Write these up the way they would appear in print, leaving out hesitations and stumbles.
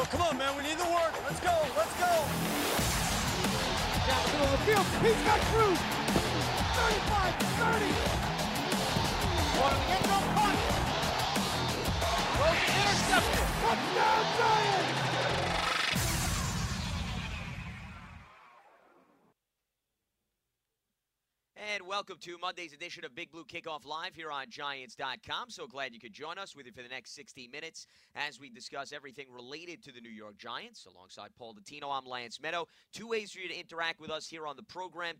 come on, man. We need the work. Let's go. Let's go. Down the middle of the field. He's got Cruz. 35, 30. One of the end zone punt. Rosen intercepted. Touchdown, Giants. And welcome to Monday's edition of Big Blue Kickoff Live here on Giants.com. So glad you could join us with you for the next 60 minutes as we discuss everything related to the New York Giants. Alongside Paul Dottino, I'm Lance Meadow. Two ways for you to interact with us here on the program,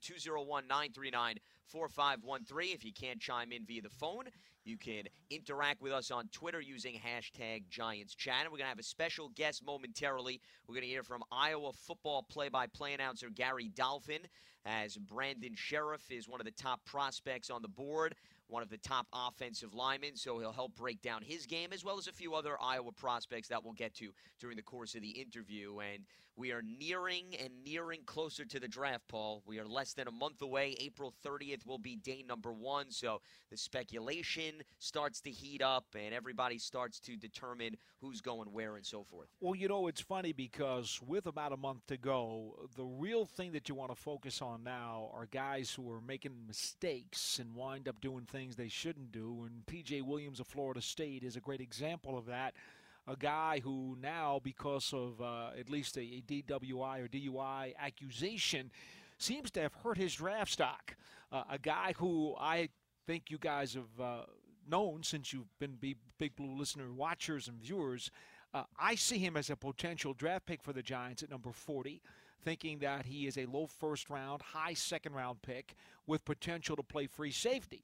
201-939-4513. If you can't chime in via the phone, you can interact with us on Twitter using hashtag GiantsChat. And we're going to have a special guest momentarily. We're going to hear from Iowa football play-by-play announcer Gary Dolphin, as Brandon Sheriff is one of the top prospects on the board, one of the top offensive linemen, so he'll help break down his game, as well as a few other Iowa prospects that we'll get to during the course of the interview. And we are nearing closer to the draft, Paul. We are less than a month away. April 30th will be day number 1, so the speculation starts to heat up, and everybody starts to determine who's going where and so forth. Well, you know, it's funny because with about a month to go, the real thing that you want to focus on now are guys who are making mistakes and wind up doing things they shouldn't do, and P.J. Williams of Florida State is a great example of that. A guy who now, because of at least a DWI or DUI accusation, seems to have hurt his draft stock. A guy who I think you guys have known since you've been Big Blue listener, watchers, and viewers. I see him as a potential draft pick for the Giants at number 40, thinking that he is a low first-round, high second-round pick with potential to play free safety.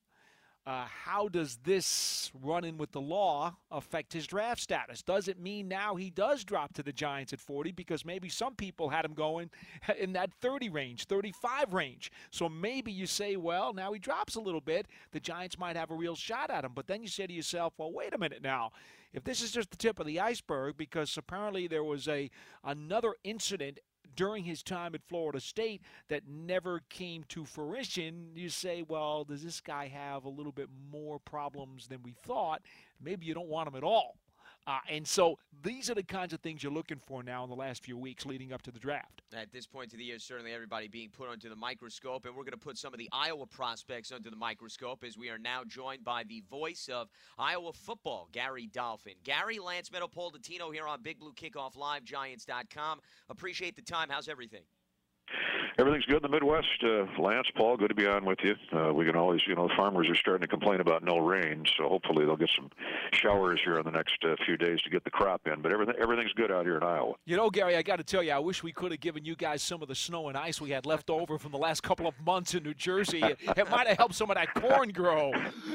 How does this run-in with the law affect his draft status? Does it mean now he does drop to the Giants at 40? Because maybe some people had him going in that 30 range, 35 range. So maybe you say, well, now he drops a little bit. The Giants might have a real shot at him. But then you say to yourself, well, wait a minute now. If this is just the tip of the iceberg, because apparently there was another incident during his time at Florida State that never came to fruition, you say, well, does this guy have a little bit more problems than we thought? Maybe you don't want him at all. And so these are the kinds of things you're looking for now in the last few weeks leading up to the draft. At this point of the year, certainly everybody being put under the microscope, and we're going to put some of the Iowa prospects under the microscope as we are now joined by the voice of Iowa football, Gary Dolphin. Gary, Lance Meadow, Paul Dottino here on Big Blue Kickoff Live, Giants.com. Appreciate the time. How's everything? Everything's good in the Midwest. Lance, Paul, good to be on with you. We can always, the farmers are starting to complain about no rain, so hopefully they'll get some showers here in the next few days to get the crop in. But everything's good out here in Iowa. You know, Gary, I got to tell you, I wish we could have given you guys some of the snow and ice we had left over from the last couple of months in New Jersey. It might have helped some of that corn grow.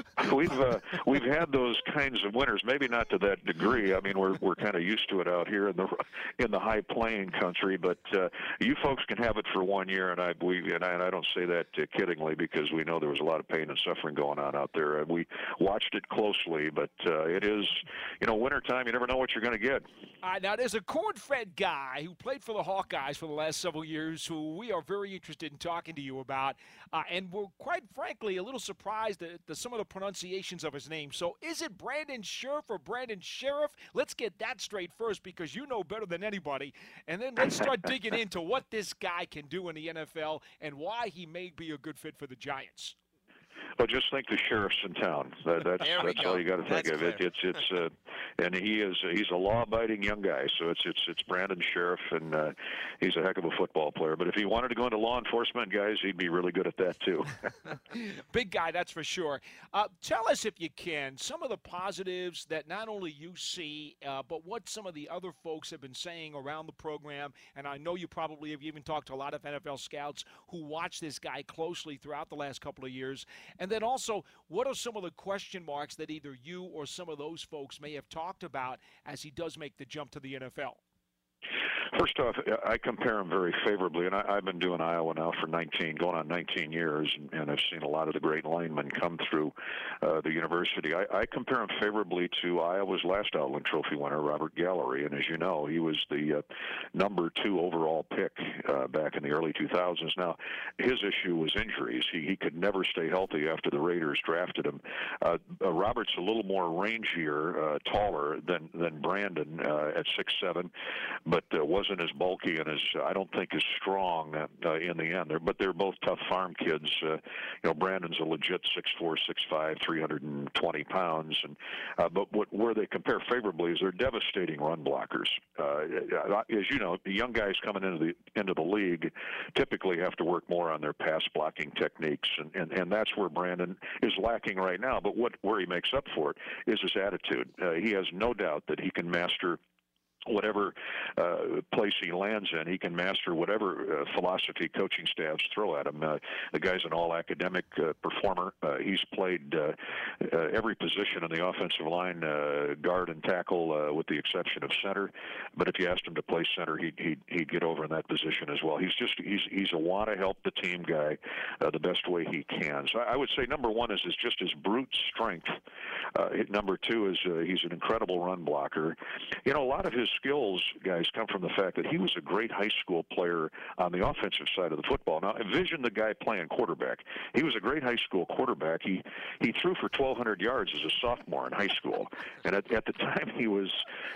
We've had those kinds of winters, maybe not to that degree. I mean, we're kind of used to it out here in the high plain country, but you folks can have it for 1 year, and I don't say that kiddingly, because we know there was a lot of pain and suffering going on out there. We watched it closely, but it is, wintertime, you never know what you're going to get. Now, there's a corn-fed guy who played for the Hawkeyes for the last several years who we are very interested in talking to you about, and we're quite frankly a little surprised at some of the pronunciations of his name. So is it Brandon Sheriff or Brandon Sheriff? Let's get that straight first, because you know better than anybody, and then let's start digging into what this guy can do in the NFL and why he may be a good fit for the Giants. Well, just think the sheriff's in town. That's all you got to think of. And he's a law-abiding young guy. So it's Brandon Sheriff, and he's a heck of a football player. But if he wanted to go into law enforcement, guys, he'd be really good at that too. Big guy, that's for sure. Tell us, if you can, some of the positives that not only you see, but what some of the other folks have been saying around the program. And I know you probably have even talked to a lot of NFL scouts who watch this guy closely throughout the last couple of years. And then also, what are some of the question marks that either you or some of those folks may have talked about as he does make the jump to the NFL? First off, I compare him very favorably, and I've been doing Iowa now for going on 19 years, and I've seen a lot of the great linemen come through the university. I compare him favorably to Iowa's last Outland Trophy winner, Robert Gallery, and as you know, he was the number 2 overall pick back in the early 2000s. Now, his issue was injuries. He could never stay healthy after the Raiders drafted him. Robert's a little more rangier, taller than Brandon at 6'7", but wasn't as bulky and I don't think as strong in the end. But they're both tough farm kids. Brandon's a legit 6'4", 6'5", 320 pounds. But where they compare favorably is they're devastating run blockers. As you know, the young guys coming into the league typically have to work more on their pass blocking techniques, and that's where Brandon is lacking right now. But where he makes up for it is his attitude. He has no doubt that he can master whatever place he lands in. He can master whatever philosophy coaching staffs throw at him. The guy's an all-academic performer. He's played every position in the offensive line, guard and tackle, with the exception of center. But if you asked him to play center, he'd get over in that position as well. He's a want-to-help the team guy the best way he can. So I would say number one is just his brute strength. Number two is he's an incredible run blocker. A lot of his skills, guys, come from the fact that he was a great high school player on the offensive side of the football. Now, envision the guy playing quarterback. He was a great high school quarterback. He threw for 1,200 yards as a sophomore in high school. And at the time, he was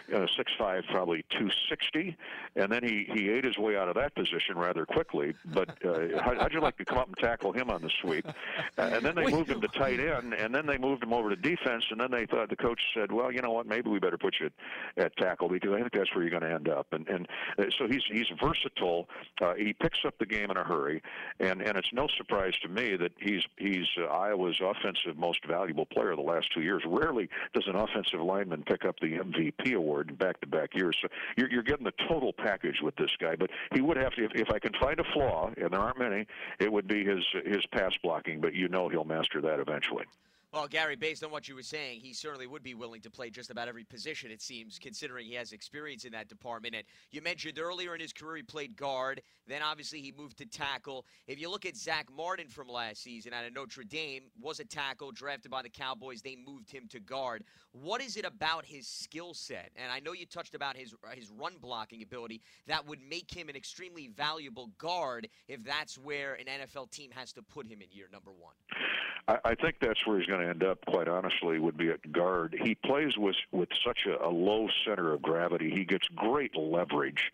6'5", probably 260. And then he ate his way out of that position rather quickly. But how'd you like to come up and tackle him on the sweep? And then they moved him to tight end, and then they moved him over to defense, and then they thought the coach said, well, you know what, maybe we better put you at tackle because I think that's where you're going to end up. And so he's versatile. He picks up the game in a hurry, and it's no surprise to me that he's Iowa's offensive most valuable player the last 2 years. Rarely does an offensive lineman pick up the MVP award in back-to-back years. So you're getting the total package with this guy. But he would have to, if I can find a flaw, and there aren't many, it would be his pass blocking. But he'll master that eventually. Well, Gary, based on what you were saying, he certainly would be willing to play just about every position, it seems, considering he has experience in that department. And you mentioned earlier in his career he played guard. Then, obviously, he moved to tackle. If you look at Zach Martin from last season out of Notre Dame, was a tackle, drafted by the Cowboys. They moved him to guard. What is it about his skill set? And I know you touched about his run-blocking ability that would make him an extremely valuable guard if that's where an NFL team has to put him in year number one. I think that's where he's going to end up, quite honestly, would be at guard. He plays with such a low center of gravity. He gets great leverage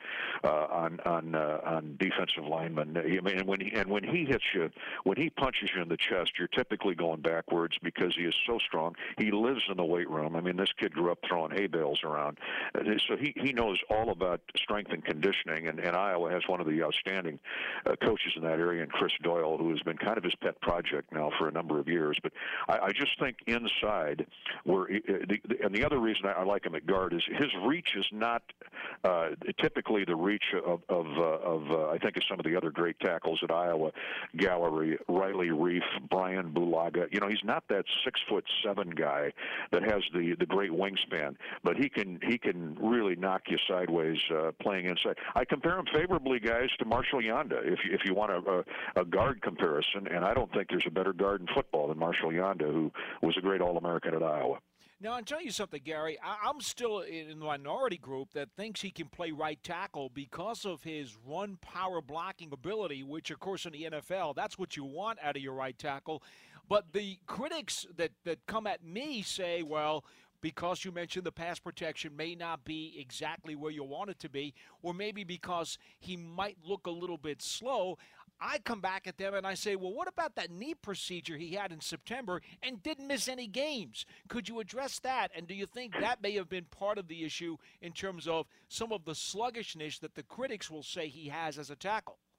on defensive linemen. I mean, when he hits you, when he punches you in the chest, you're typically going backwards because he is so strong. He lives in the weight room. I mean, this kid grew up throwing hay bales around. So he knows all about strength and conditioning, and Iowa has one of the outstanding coaches in that area, and Chris Doyle, who has been kind of his pet project now for a number of years. But I just think inside, and the other reason I like him at guard is his reach is not typically the reach of I think of some of the other great tackles at Iowa, Gallery, Riley Reif, Brian Bulaga. He's not that 6'7" guy that has the great wingspan, but he can really knock you sideways playing inside. I compare him favorably, guys, to Marshall Yanda if you want a guard comparison, and I don't think there's a better guard in football than Marshall Yanda, who was a great All-American at Iowa. Now, I'll tell you something, Gary. I'm still in the minority group that thinks he can play right tackle because of his run power blocking ability, which, of course, in the NFL, that's what you want out of your right tackle. But the critics that come at me say, well, because you mentioned the pass protection may not be exactly where you want it to be, or maybe because he might look a little bit slow, I come back at them and I say, well, what about that knee procedure he had in September and didn't miss any games? Could you address that? And do you think that may have been part of the issue in terms of some of the sluggishness that the critics will say he has as a tackle?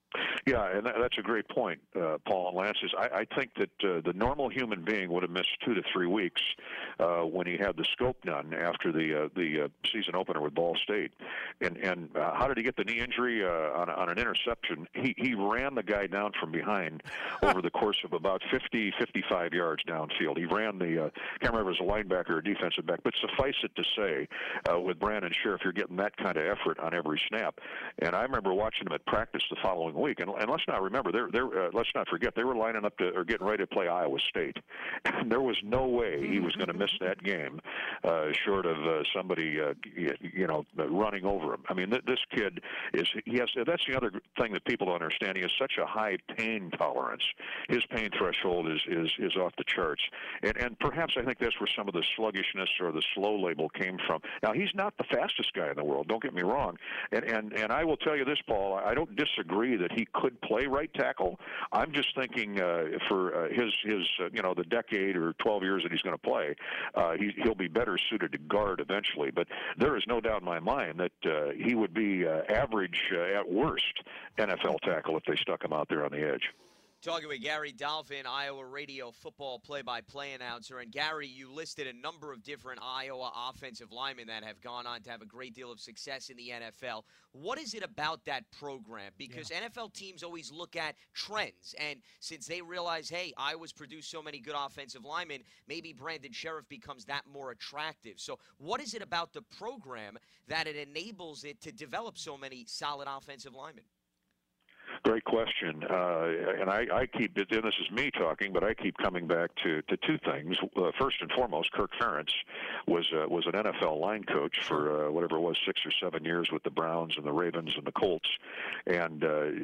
Yeah, and that's a great point, Paul and Lance. I think that the normal human being would have missed 2 to 3 weeks when he had the scope done after the season opener with Ball State. And how did he get the knee injury on an interception? He ran the guy down from behind over the course of about 55 yards downfield. He ran the can't remember if it was a linebacker or defensive back, but suffice it to say, with Brandon Sheriff, you're getting that kind of effort on every snap. And I remember watching him at practice the following week, and let's not remember, let's not forget, they were lining up or getting ready to play Iowa State, and there was no way he was going to miss that game, short of somebody, running over him. I mean, this kid that's the other thing that people don't understand. He has such a high pain tolerance. His pain threshold is off the charts, and perhaps I think that's where some of the sluggishness or the slow label came from. Now, he's not the fastest guy in the world. Don't get me wrong, and I will tell you this, Paul. I don't disagree that he could play right tackle. I'm just thinking for his the decade or 12 years that he's going to play, he'll be better suited to guard eventually. But there is no doubt in my mind that he would be average at worst NFL tackle if they stuck him out there on the edge. Talking with Gary Dolphin, Iowa radio football play-by-play announcer. And Gary, you listed a number of different Iowa offensive linemen that have gone on to have a great deal of success in the NFL. What is it about that program? Because NFL teams always look at trends. And since they realize, hey, Iowa's produced so many good offensive linemen, maybe Brandon Sheriff becomes that more attractive. So what is it about the program that it enables it to develop so many solid offensive linemen? Great question, and I keep, and this is me talking, but I keep coming back to two things. First and foremost, Kirk Ferentz was an NFL line coach for whatever it was, 6 or 7 years with the Browns and the Ravens and the Colts, and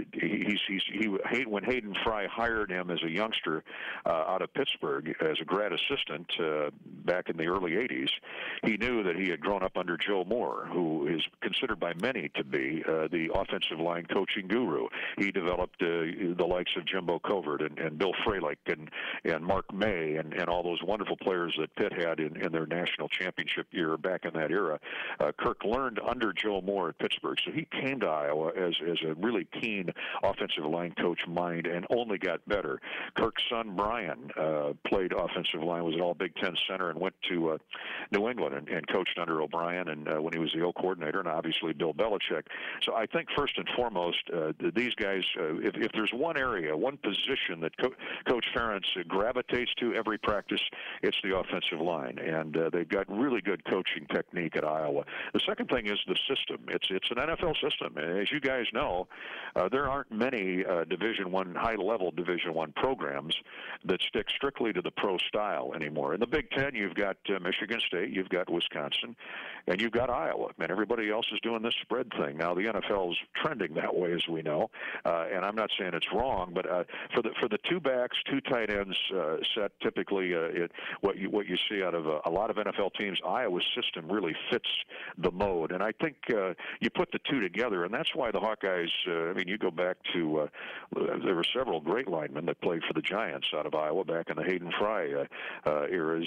when Hayden Fry hired him as a youngster out of Pittsburgh as a grad assistant back in the early '80s, he knew that he had grown up under Joe Moore, who is considered by many to be the offensive line coaching guru. He developed the likes of Jimbo Covert and Bill Fralick and Mark May and all those wonderful players that Pitt had in their national championship year back in that era. Kirk learned under Joe Moore at Pittsburgh, so he came to Iowa as a really keen offensive line coach mind and only got better. Kirk's son Brian played offensive line, was an all Big Ten center, and went to New England and coached under O'Brien and when he was the O coordinator, and obviously Bill Belichick. So I think first and foremost, these guys, if there's one area, one position that Coach Ferentz gravitates to every practice, it's the offensive line, and they've got really good coaching technique at Iowa. The second thing is the system. It's an NFL system, and as you guys know, there aren't many high-level Division I programs that stick strictly to the pro style anymore. In the Big Ten, you've got Michigan State, you've got Wisconsin, and you've got Iowa, and everybody else is doing this spread thing. Now, the NFL is trending that way, as we know, and I'm not saying it's wrong, but for the two backs, two tight ends set, typically what you see out of a lot of NFL teams, Iowa's system really fits the mode, and I think you put the two together, and that's why the Hawkeyes. You go back to there were several great linemen that played for the Giants out of Iowa back in the Hayden Fry era,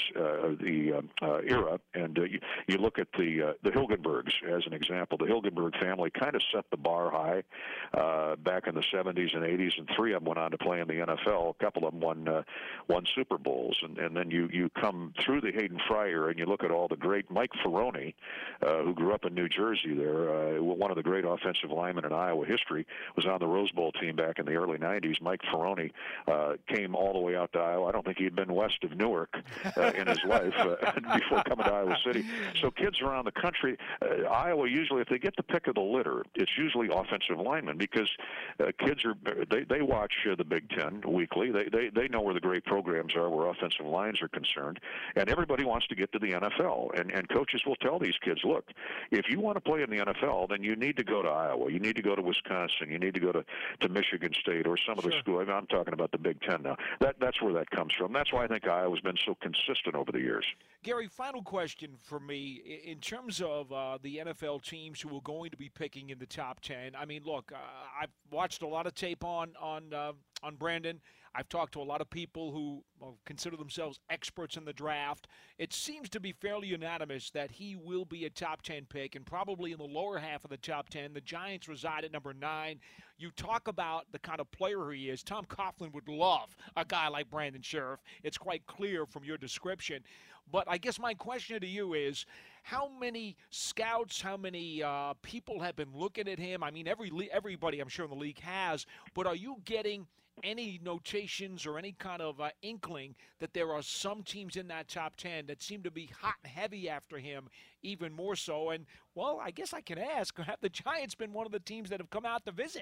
and you look at the Hilgenbergs as an example. The Hilgenberg family kind of set the bar high back in the 70s and 80s, and three of them went on to play in the NFL. A couple of them won Super Bowls, and then you come through the Hayden Fry era and you look at all the great Mike Ferroni, who grew up in New Jersey there, one of the great offensive linemen in Iowa history, was on the Rose Bowl team back in the early 90s. Mike Ferroni came all the way out to Iowa. I don't think he'd been west of Newark in his life before coming to Iowa City. So kids around the country, Iowa usually, if they get the pick of the litter, it's usually offensive linemen, because kids they watch the Big Ten weekly. They know where the great programs are, where offensive lines are concerned, and everybody wants to get to the NFL. And coaches will tell these kids, look, if you want to play in the NFL, then you need to go to Iowa. You need to go to Wisconsin. You need to go to Michigan State or some of the schools. I'm talking about the Big Ten now. That's where that comes from. That's why I think Iowa's been so consistent over the years. Gary, final question for me. In terms of the NFL teams who are going to be picking in the top 10, I mean, look, I've watched a lot of tape on on Brandon. I've talked to a lot of people who consider themselves experts in the draft. It seems to be fairly unanimous that he will be a top 10 pick and probably in the lower half of the top 10. The Giants reside at number 9. You talk about the kind of player he is. Tom Coughlin would love a guy like Brandon Sheriff. It's quite clear from your description. But I guess my question to you is, how many scouts, how many people have been looking at him? I mean, everybody I'm sure in the league has, but are you getting any notations or any kind of inkling that there are some teams in that top 10 that seem to be hot and heavy after him even more so? And, well, I guess I can ask, have the Giants been one of the teams that have come out to visit?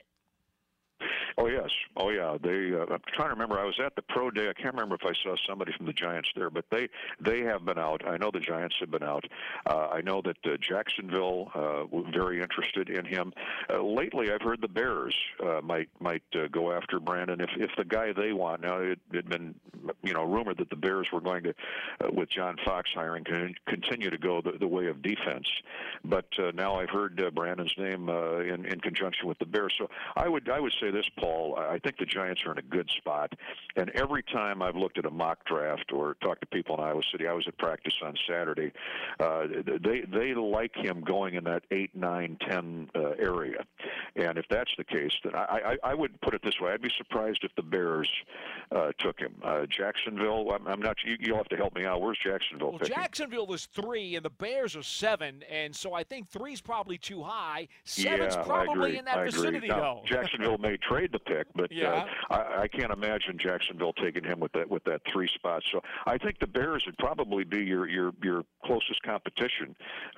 Oh, yes. Oh, yeah. I'm trying to remember. I was at the pro day. I can't remember if I saw somebody from the Giants there, but they have been out. I know the Giants have been out. I know that Jacksonville was very interested in him. Lately, I've heard the Bears might go after Brandon if the guy they want. Now, it had been rumored that the Bears were going to, with John Fox hiring, continue to go the way of defense. But now I've heard Brandon's name in conjunction with the Bears. So I would say this, Paul. I think the Giants are in a good spot. And every time I've looked at a mock draft or talked to people in Iowa City, I was at practice on Saturday, they like him going in that 8, 9, 10 area. And if that's the case, then I would put it this way. I'd be surprised if the Bears took him. Jacksonville, I'm not. You'll have to help me out. Where's Jacksonville picking? Jacksonville is 3, and the Bears are 7. And so I think 3's probably too high. 7's probably in that vicinity, though. Jacksonville may trade the pick, but yeah. I can't imagine Jacksonville taking him with that 3 spot. So I think the Bears would probably be your closest competition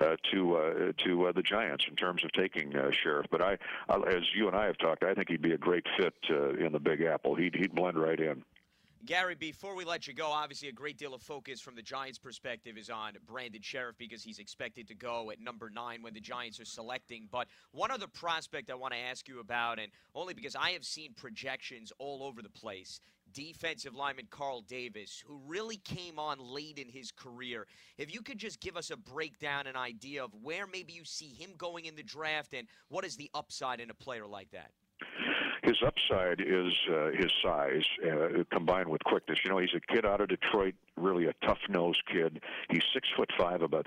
to the Giants in terms of taking Sheriff. But as you and I have talked, I think he'd be a great fit in the Big Apple. He'd blend right in. Gary, before we let you go, obviously a great deal of focus from the Giants' perspective is on Brandon Sheriff because he's expected to go at number 9 when the Giants are selecting. But one other prospect I want to ask you about, and only because I have seen projections all over the place, defensive lineman Carl Davis, who really came on late in his career. If you could just give us a breakdown, an idea of where maybe you see him going in the draft and what is the upside in a player like that? His upside is his size combined with quickness. He's a kid out of Detroit, really a tough-nosed kid. He's 6'5", about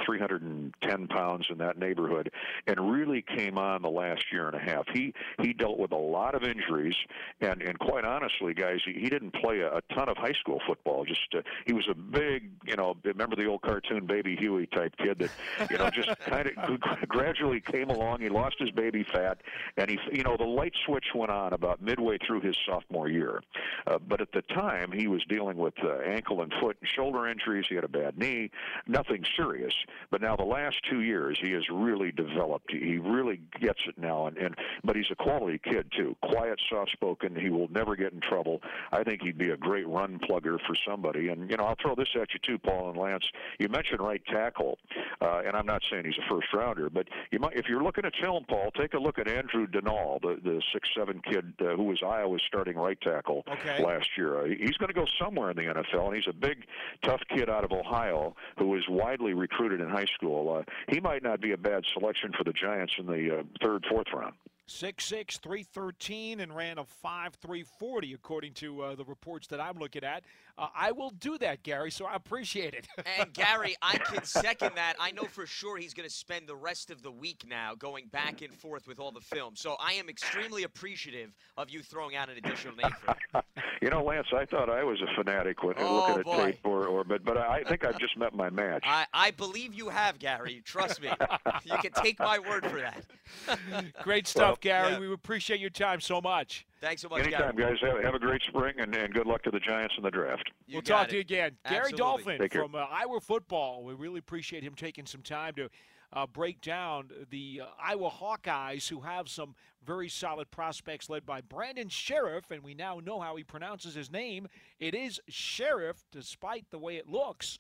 310 pounds in that neighborhood, and really came on the last year and a half. He dealt with a lot of injuries, and quite honestly, guys, he didn't play a ton of high school football. Just he was a big, remember the old cartoon Baby Huey type kid that, just kind of gradually came along. He lost his baby fat, and the light switch went on about midway through his sophomore year. But at the time, he was dealing with ankle and foot and shoulder injuries. He had a bad knee, nothing serious. But now the last 2 years, he has really developed. He really gets it now. But he's a quality kid, too. Quiet, soft-spoken. He will never get in trouble. I think he'd be a great run plugger for somebody. And, I'll throw this at you, too, Paul and Lance. You mentioned right tackle, and I'm not saying he's a first-rounder, but if you're looking at film, Paul, take a look at Andrew Denall, the 6'7" kid who was Iowa's starting right tackle last year. He's going to go somewhere in the NFL, and he's a big, tough kid out of Ohio who was widely recruited in high school. He might not be a bad selection for the Giants in the 3rd, 4th round. 6'6", 313, and ran a 5'3", 40, according to the reports that I'm looking at. I will do that, Gary, so I appreciate it. And, Gary, I can second that. I know for sure he's going to spend the rest of the week now going back and forth with all the film. So I am extremely appreciative of you throwing out an additional name for him. Lance, I thought I was a fanatic when looking at tape, but I think I've just met my match. I believe you have, Gary. Trust me. You can take my word for that. Great stuff, Gary. Yeah. We appreciate your time so much. Thanks so much, Anytime, Gary. guys. Have a great spring, and good luck to the Giants in the draft. We'll talk to you again. Absolutely. Gary Dolphin from Iowa Football. We really appreciate him taking some time to break down the Iowa Hawkeyes, who have some very solid prospects led by Brandon Sheriff, and we now know how he pronounces his name. It is Sheriff, despite the way it looks.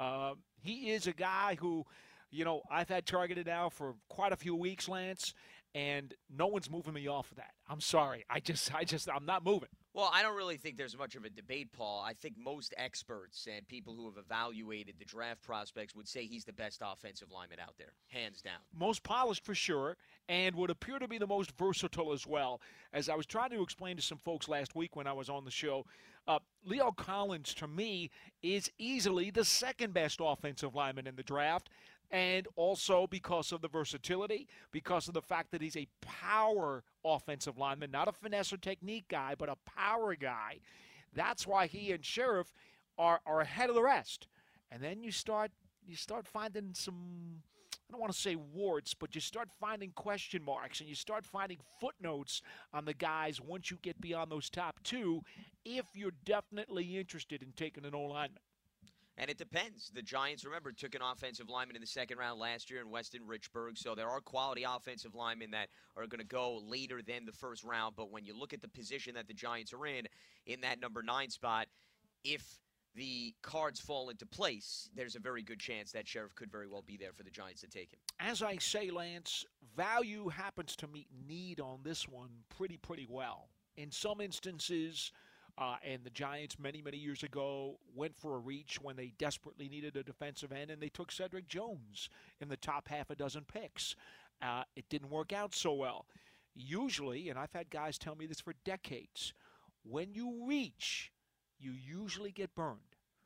He is a guy who, I've had targeted now for quite a few weeks, Lance, and no one's moving me off of that. I'm sorry. I'm not moving. Well, I don't really think there's much of a debate, Paul. I think most experts and people who have evaluated the draft prospects would say he's the best offensive lineman out there, hands down. Most polished for sure, and would appear to be the most versatile as well. As I was trying to explain to some folks last week when I was on the show, Leo Collins, to me, is easily the second best offensive lineman in the draft. And also because of the versatility, because of the fact that he's a power offensive lineman, not a finesse or technique guy, but a power guy. That's why he and Sheriff are ahead of the rest. And then you start finding some, I don't want to say warts, but you start finding question marks and you start finding footnotes on the guys once you get beyond those top two, if you're definitely interested in taking an O-lineman. And it depends. The Giants, remember, took an offensive lineman in the second round last year in Weston Richburg, so there are quality offensive linemen that are going to go later than the first round. But when you look at the position that the Giants are in that number 9 spot, if the cards fall into place, there's a very good chance that Sheriff could very well be there for the Giants to take him. As I say, Lance, value happens to meet need on this one pretty well. In some instances, and the Giants many years ago went for a reach when they desperately needed a defensive end, and they took Cedric Jones in the top half a dozen picks. It didn't work out so well. Usually, and I've had guys tell me this for decades, when you reach, you usually get burned,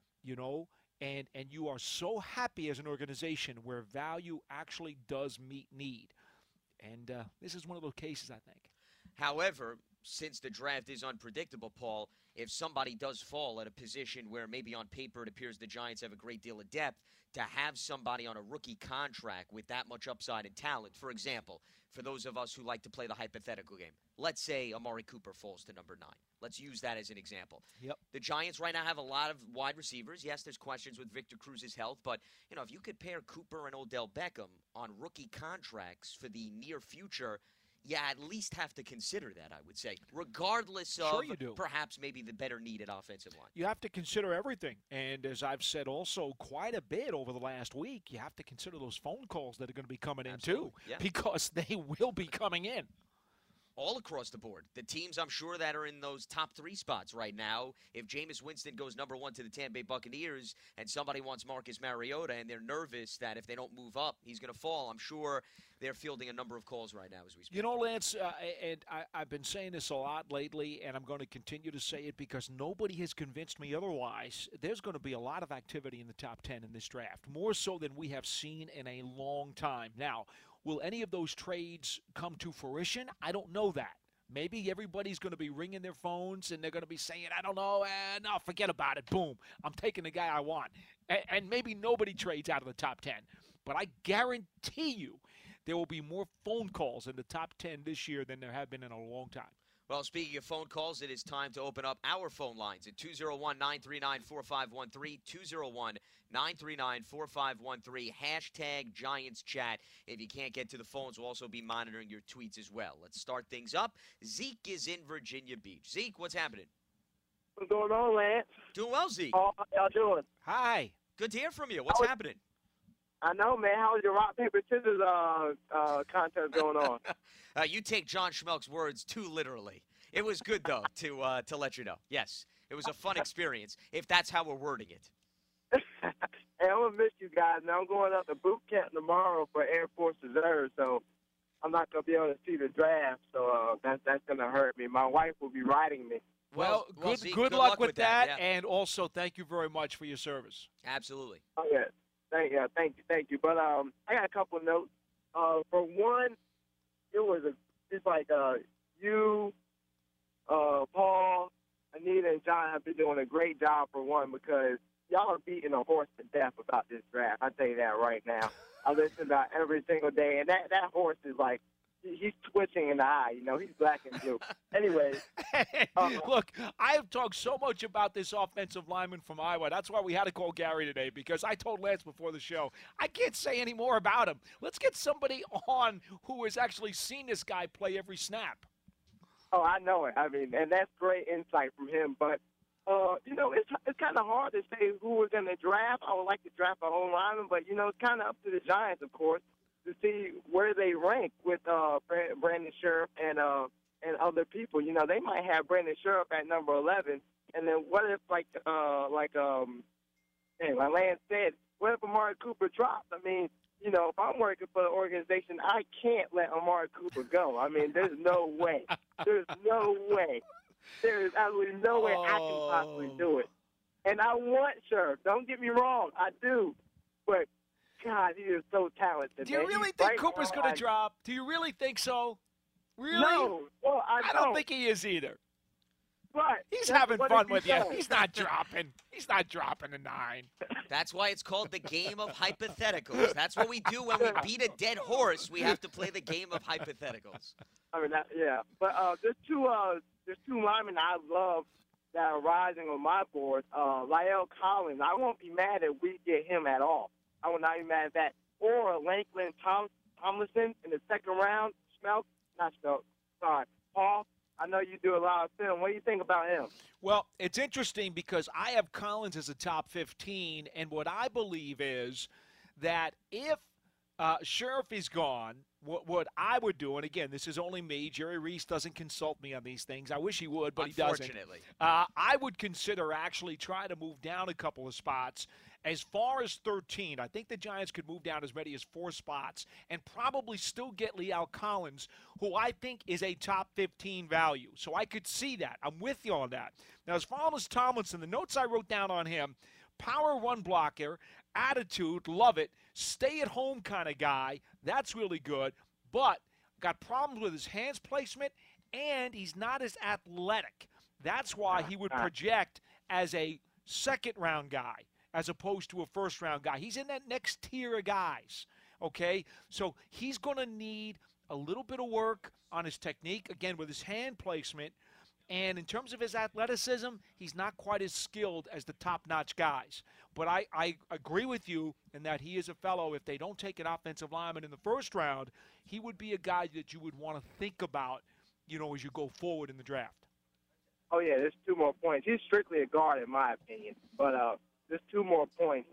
and you are so happy as an organization where value actually does meet need. And this is one of those cases, I think. However, since the draft is unpredictable, Paul, if somebody does fall at a position where maybe on paper it appears the Giants have a great deal of depth, to have somebody on a rookie contract with that much upside and talent, for example, for those of us who like to play the hypothetical game, let's say Amari Cooper falls to number 9. Let's use that as an example. Yep. The Giants right now have a lot of wide receivers. Yes, there's questions with Victor Cruz's health, but if you could pair Cooper and Odell Beckham on rookie contracts for the near future, yeah, at least have to consider that, I would say, regardless of perhaps maybe the better needed offensive line. You have to consider everything. And as I've said also quite a bit over the last week, you have to consider those phone calls that are going to be coming in too, because they will be coming in. All across the board. The teams, I'm sure, that are in those top 3 spots right now, if Jameis Winston goes number 1 to the Tampa Bay Buccaneers and somebody wants Marcus Mariota and they're nervous that if they don't move up, he's going to fall, I'm sure they're fielding a number of calls right now as we speak. Lance, and I've been saying this a lot lately, and I'm going to continue to say it because nobody has convinced me otherwise. There's going to be a lot of activity in the top 10 in this draft, more so than we have seen in a long time. Now, will any of those trades come to fruition? I don't know that. Maybe everybody's going to be ringing their phones and they're going to be saying, I don't know, no, forget about it. Boom, I'm taking the guy I want. And maybe nobody trades out of the top 10. But I guarantee you there will be more phone calls in the top 10 this year than there have been in a long time. Well, speaking of phone calls, it is time to open up our phone lines at 201-939-4513, 201-939-4513, hashtag Giants Chat. If you can't get to the phones, we'll also be monitoring your tweets as well. Let's start things up. Zeke is in Virginia Beach. Zeke, what's happening? What's going on, Lance? Doing well, Zeke. How y'all doing? Hi. Good to hear from you. What's happening? I know, man. How's your rock, paper, scissors contest going on? You take John Schmelk's words too literally. It was good, though, to let you know. Yes, it was a fun experience, if that's how we're wording it. Hey, I'm going to miss you guys. Now, I'm going up to boot camp tomorrow for Air Force Reserve, so I'm not going to be able to see the draft, so that's going to hurt me. My wife will be riding me. Well, Zeke, good luck with that, yeah. And also thank you very much for your service. Absolutely. Oh, yeah. Thank you. But I got a couple of notes. For one, it's like you, Paul, Anita, and John have been doing a great job for one because y'all are beating a horse to death about this draft. I tell you that right now. I listen about every single day, and that horse is like, he's twitching in the eye. He's black and blue. Anyway. Look, I have talked so much about this offensive lineman from Iowa. That's why we had to call Gary today, because I told Lance before the show, I can't say any more about him. Let's get somebody on who has actually seen this guy play every snap. Oh, I know it. I mean, and that's great insight from him. But, it's kind of hard to say who we're going to draft. I would like to draft our own lineman, but, it's kind of up to the Giants, of course, to see where they rank with Brandon Sheriff and and other people. You know, they might have Brandon Sheriff at number 11, and then what if like Lance said, what if Amari Cooper drops? I mean, you know, if I'm working for the organization, I can't let Amari Cooper go. I mean, there's no way. There's no way. There is absolutely no way I can possibly do it. And I want Sheriff. Don't get me wrong. I do. But, God, he is so talented. Do you really think Cooper's going to drop? Do you really think so? Really? No. Well, I don't think he is either. But he's having fun with you. He's not dropping. He's not dropping a 9. That's why it's called the game of hypotheticals. That's what we do when we beat a dead horse. We have to play the game of hypotheticals. I mean, yeah. But there's two linemen I love that are rising on my board. La'el Collins. I won't be mad if we get him at all. I will not be mad at that. Or Lakeland Tomlinson in the second round. Paul. I know you do a lot of film. What do you think about him? Well, it's interesting because I have Collins as a top 15, and what I believe is that if Sheriff is gone, what I would do, and again, this is only me. Jerry Reese doesn't consult me on these things. I wish he would, but he doesn't. Unfortunately. I would consider actually try to move down a couple of spots. As far as 13, I think the Giants could move down as many as 4 spots and probably still get La'el Collins, who I think is a top 15 value. So I could see that. I'm with you on that. Now, as far as Tomlinson, the notes I wrote down on him, power run blocker, attitude, love it, stay-at-home kind of guy, that's really good, but got problems with his hands placement, and he's not as athletic. That's why he would project as a second-round guy as opposed to a first-round guy. He's in that next tier of guys, okay? So he's going to need a little bit of work on his technique, again, with his hand placement. And in terms of his athleticism, he's not quite as skilled as the top-notch guys. But I agree with you in that he is a fellow, if they don't take an offensive lineman in the first round, he would be a guy that you would want to think about, you know, as you go forward in the draft. Oh, yeah, there's 2 more points. He's strictly a guard, in my opinion. But there's 2 more points.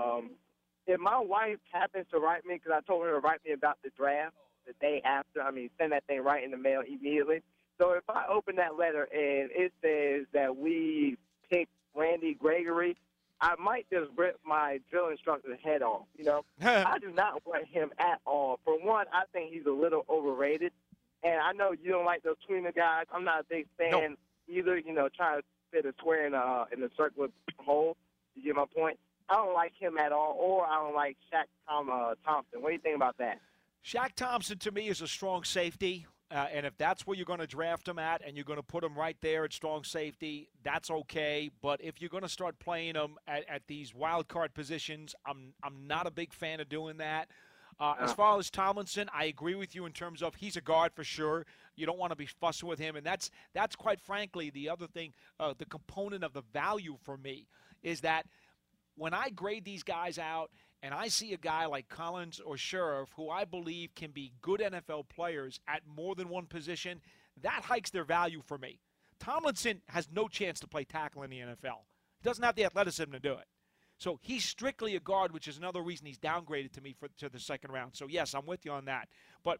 If my wife happens to write me, because I told her to write me about the draft the day after, send that thing right in the mail immediately. So if I open that letter and it says that we picked Randy Gregory, I might just rip my drill instructor's head off, you know. I do not want him at all. For one, I think he's a little overrated. And I know you don't like those tweener guys. I'm not a big fan either, you know, trying to fit a square in a circular hole. You get my point? I don't like him at all, or I don't like Shaq Thompson. What do you think about that? Shaq Thompson, to me, is a strong safety. And if that's where you're going to draft him at and you're going to put him right there at strong safety, that's okay. But if you're going to start playing him at these wild card positions, I'm not a big fan of doing that. As far as Tomlinson, I agree with you in terms of he's a guard for sure. You don't want to be fussing with him. And that's quite frankly the other thing, the component of the value for me is that when I grade these guys out and I see a guy like Collins or Sheriff who I believe can be good NFL players at more than one position, that hikes their value for me. Tomlinson has no chance to play tackle in the NFL. He doesn't have the athleticism to do it. So he's strictly a guard, which is another reason he's downgraded to me to the second round. So, yes, I'm with you on that. But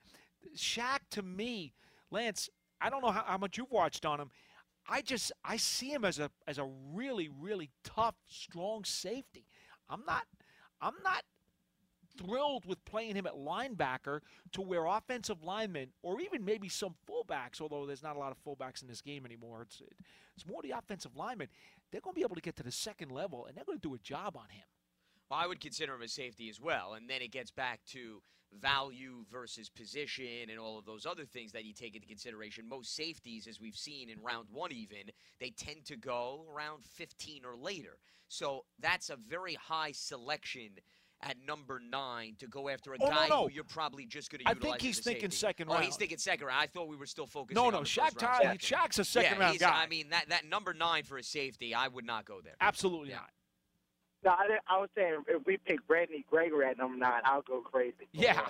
Shaq, to me, Lance, I don't know how much you've watched on him. I see him as a really, really tough, strong safety. I'm not thrilled with playing him at linebacker to where offensive linemen or even maybe some fullbacks, although there's not a lot of fullbacks in this game anymore. It's more the offensive linemen. They're going to be able to get to the second level, and they're going to do a job on him. Well, I would consider him a safety as well, and then it gets back to value versus position and all of those other things that you take into consideration. Most safeties, as we've seen in round 1 even, they tend to go around 15 or later. So that's a very high selection at number 9 to go after a guy who you're probably just going to utilize. I think he's thinking second round. round. Oh, he's thinking second round. I thought we were still focusing on the Shaq's a second round guy. I mean, that number 9 for a safety, I would not go there. Absolutely not. No, I was saying if we pick Randy Gregory at number 9, I'll go crazy. Yeah.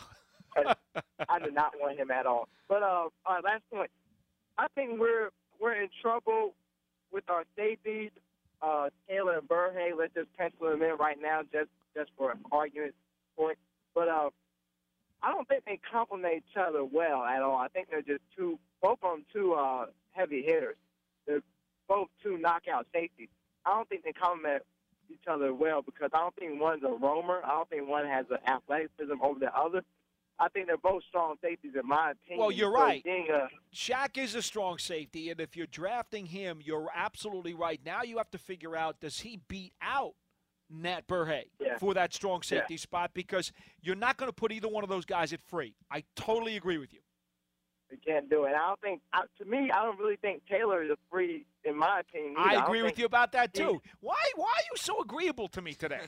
I do not want him at all. But all right, last point. I think we're in trouble with our safeties, Taylor and Burhay. Let's just pencil them in right now, just for argument's point. But I don't think they complement each other well at all. I think they're just both of them too heavy hitters. They're both two knockout safeties. I don't think they complement each other well because I don't think one's a roamer. I don't think one has an athleticism over the other. I think they're both strong safeties in my opinion. Well, you're right. Shaq is a strong safety, and if you're drafting him, you're absolutely right. Now you have to figure out, does he beat out Nat Burhay for that strong safety spot? Because you're not going to put either one of those guys at free. I totally agree with you. You can't do it. I don't think, to me, I don't really think Taylor is a free, in my opinion. I agree with you about that, too. Why are you so agreeable to me today?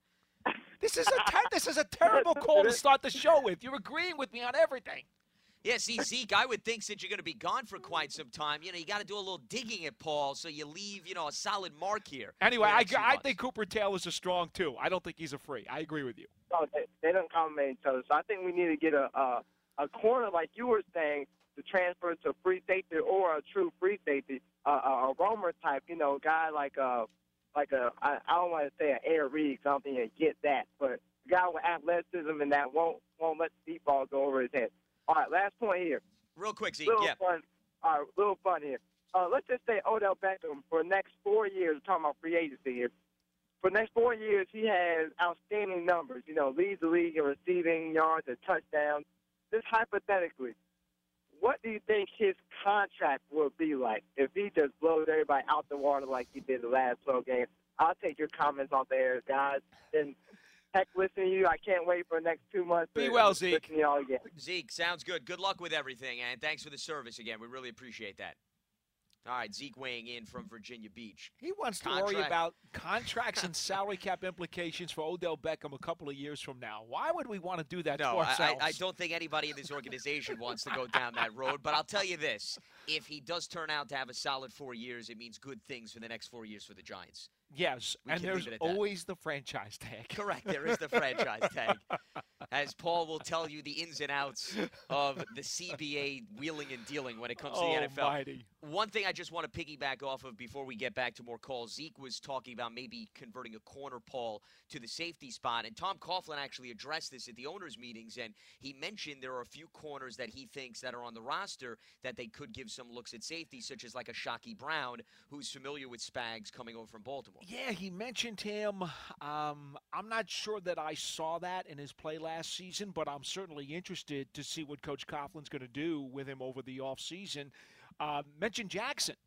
This is a terrible call to start the show with. You're agreeing with me on everything. Yeah, see, Zeke, I would think since you're going to be gone for quite some time, you got to do a little digging at Paul so you leave, a solid mark here. Anyway, I think Cooper Taylor's a strong, too. I don't think he's a free. I agree with you. No, they don't complement each other. So I think we need to get a corner, like you were saying, to transfer to free safety or a true free safety, a roamer type, guy like I don't want to say an Air Reed, because I don't think you get that, but a guy with athleticism and that won't let the deep ball go over his head. All right, last point here. Real quick, Zeke, Fun. All right, little fun here. Let's just say Odell Beckham for the next 4 years, we're talking about free agency here. For the next 4 years, he has outstanding numbers, leads the league in receiving yards and touchdowns. Just hypothetically, what do you think his contract will be like if he just blows everybody out the water like he did the last 12 games? I'll take your comments on there, guys. And heck, listening to you. I can't wait for the next 2 months. Be well, Zeke. Listen to y'all again. Zeke, sounds good. Good luck with everything, and thanks for the service again. We really appreciate that. All right, Zeke weighing in from Virginia Beach. He wants to worry about contracts and salary cap implications for Odell Beckham a couple of years from now. Why would we want to do that to ourselves? I don't think anybody in this organization wants to go down that road. But I'll tell you this. If he does turn out to have a solid 4 years, it means good things for the next 4 years for the Giants. Yes, and there's always the franchise tag. Correct, there is the franchise tag. As Paul will tell you the ins and outs of the CBA wheeling and dealing when it comes to the NFL. Mighty. One thing I just want to piggyback off of before we get back to more calls, Zeke was talking about maybe converting a corner, Paul, to the safety spot. And Tom Coughlin actually addressed this at the owners' meetings, and he mentioned there are a few corners that he thinks that are on the roster that they could give some looks at safety, such as like a Shockey Brown, who's familiar with Spags coming over from Baltimore. Yeah, he mentioned him. I'm not sure that I saw that in his play last season, but I'm certainly interested to see what Coach Coughlin's going to do with him over the offseason. Mentioned Jackson,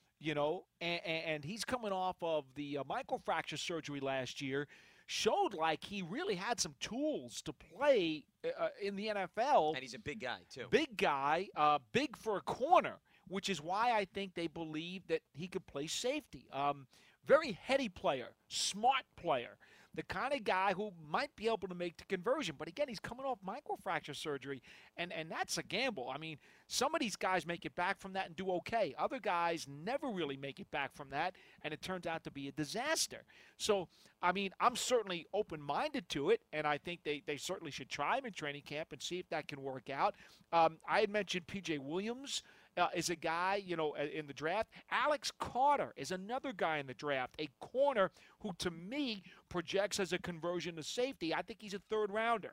and he's coming off of the microfracture surgery last year, showed like he really had some tools to play in the NFL. And he's a big guy, too. Big guy, big for a corner, which is why I think they believe that he could play safety. Very heady player, smart player, the kind of guy who might be able to make the conversion. But, again, he's coming off microfracture surgery, and that's a gamble. I mean, some of these guys make it back from that and do okay. Other guys never really make it back from that, and it turns out to be a disaster. So, I mean, I'm certainly open-minded to it, and I think they certainly should try him in training camp and see if that can work out. I had mentioned P.J. Williams. Is a guy, in the draft. Alex Carter is another guy in the draft, a corner who, to me, projects as a conversion to safety. I think he's a third-rounder.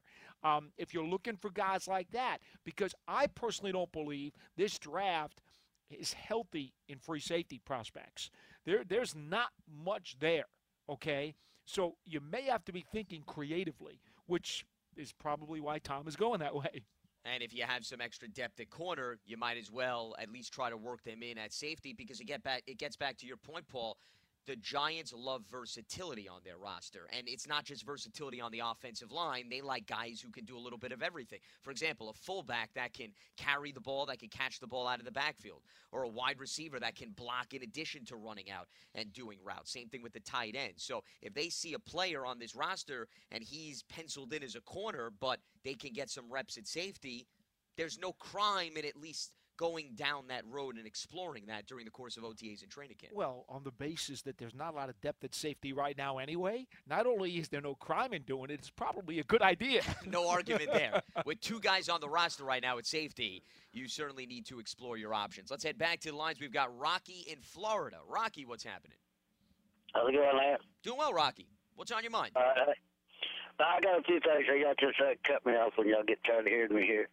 If you're looking for guys like that, because I personally don't believe this draft is healthy in free safety prospects. There's not much there, okay? So you may have to be thinking creatively, which is probably why Tom is going that way. And if you have some extra depth at corner, you might as well at least try to work them in at safety because it gets back to your point, Paul. The Giants love versatility on their roster, and it's not just versatility on the offensive line. They like guys who can do a little bit of everything. For example, a fullback that can carry the ball, that can catch the ball out of the backfield, or a wide receiver that can block in addition to running out and doing routes. Same thing with the tight end. So if they see a player on this roster and he's penciled in as a corner, but they can get some reps at safety, there's no crime in at least going down that road and exploring that during the course of OTAs and training camp. Well, on the basis that there's not a lot of depth at safety right now anyway, not only is there no crime in doing it, it's probably a good idea. No argument there. With two guys on the roster right now at safety, you certainly need to explore your options. Let's head back to the lines. We've got Rocky in Florida. Rocky, what's happening? How's it going, Lance? Doing well, Rocky. What's on your mind? I got a few things. Y'all just cut me off when y'all get tired of hearing me here.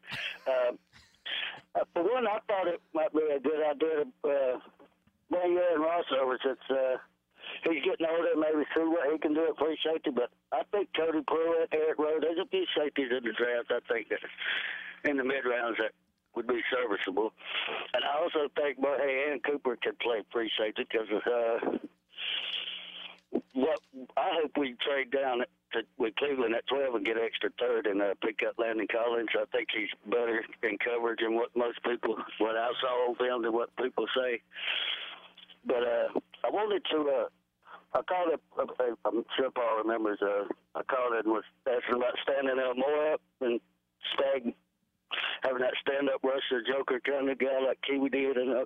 For one, I thought it might be a good idea to bring Aaron Ross over since he's getting older, maybe see what he can do at free safety. But I think Cody Pruitt, Eric Rowe, there's a few safeties in the draft, I think, that in the mid-rounds that would be serviceable. And I also think Aaron Cooper could play free safety because of what I hope we trade down with Cleveland at 12 and get extra third and pick up Landon Collins. I think he's better in coverage than what I saw on film than what people say. But I wanted to, I called it, I'm sure Paul remembers, I called it and was asking about standing up more up and Stag having that stand-up rusher Joker kind of guy like Kiwi did in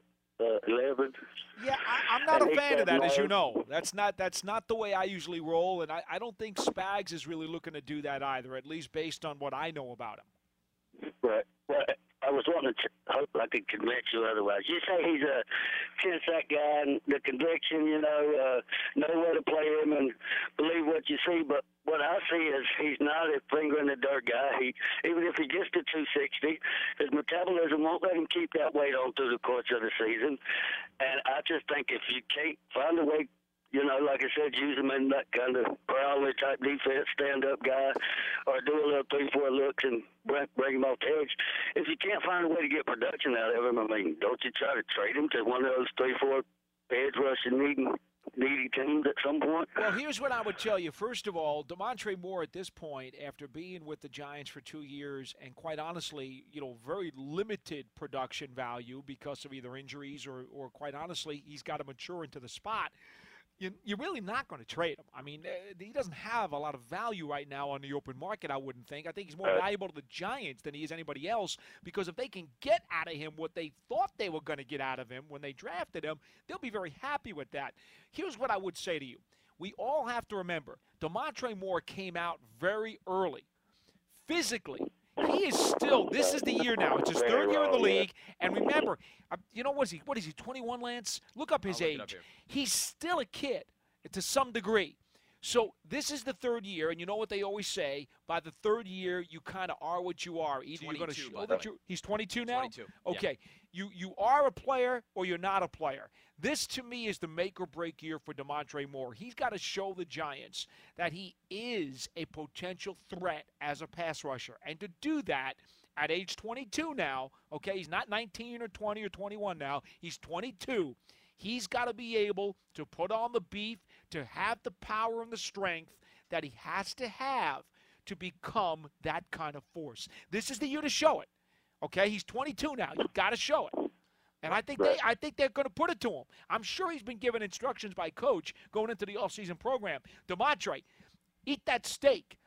11. Yeah, I'm not a fan of that, as you know. That's not the way I usually roll, and I don't think Spags is really looking to do that either, at least based on what I know about him. Right. Well, I was wanting to hope I could convince you otherwise. You say he's a 10-sack guy, and the conviction, know where to play him and believe what you see, but what I see is he's not a finger in the dirt guy. Even if he gets to 260, his metabolism won't let him keep that weight on through the course of the season. And I just think if you can't find a way, like I said, use him in that kind of prowler type defense, stand-up guy, or do a little 3-4 looks and bring him off the edge. If you can't find a way to get production out of him, don't you try to trade him to one of those 3-4 edge rushing needy teams at some point? Well, here's what I would tell you. First of all, Damontre Moore at this point, after being with the Giants for 2 years and quite honestly, very limited production value because of either injuries or quite honestly, he's got to mature into the spot. You're really not going to trade him. He doesn't have a lot of value right now on the open market, I wouldn't think. I think he's more valuable to the Giants than he is anybody else because if they can get out of him what they thought they were going to get out of him when they drafted him, they'll be very happy with that. Here's what I would say to you. We all have to remember, Damontre Moore came out very early. Physically, he is still, this is the year now. It's his third year in the league. And remember, what is he, 21, Lance? Look up his age. He's still a kid to some degree. So this is the third year, and you know what they always say, by the third year, you kind of are what you are. Either you're going to show that he's 22 now? 22. Okay. Yeah. You are a player or you're not a player. This, to me, is the make-or-break year for Damontre Moore. He's got to show the Giants that he is a potential threat as a pass rusher. And to do that at age 22 now, okay, he's not 19 or 20 or 21 now. He's 22. He's got to be able to put on the beef, to have the power and the strength that he has to have to become that kind of force. This is the year to show it. Okay, he's 22 now. You've got to show it. And I think they're going to put it to him. I'm sure he's been given instructions by coach going into the all-season program. Damontre, eat that steak,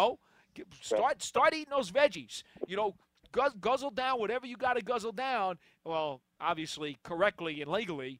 Start eating those veggies. Guzzle down whatever you got to guzzle down. Well, obviously, correctly and legally.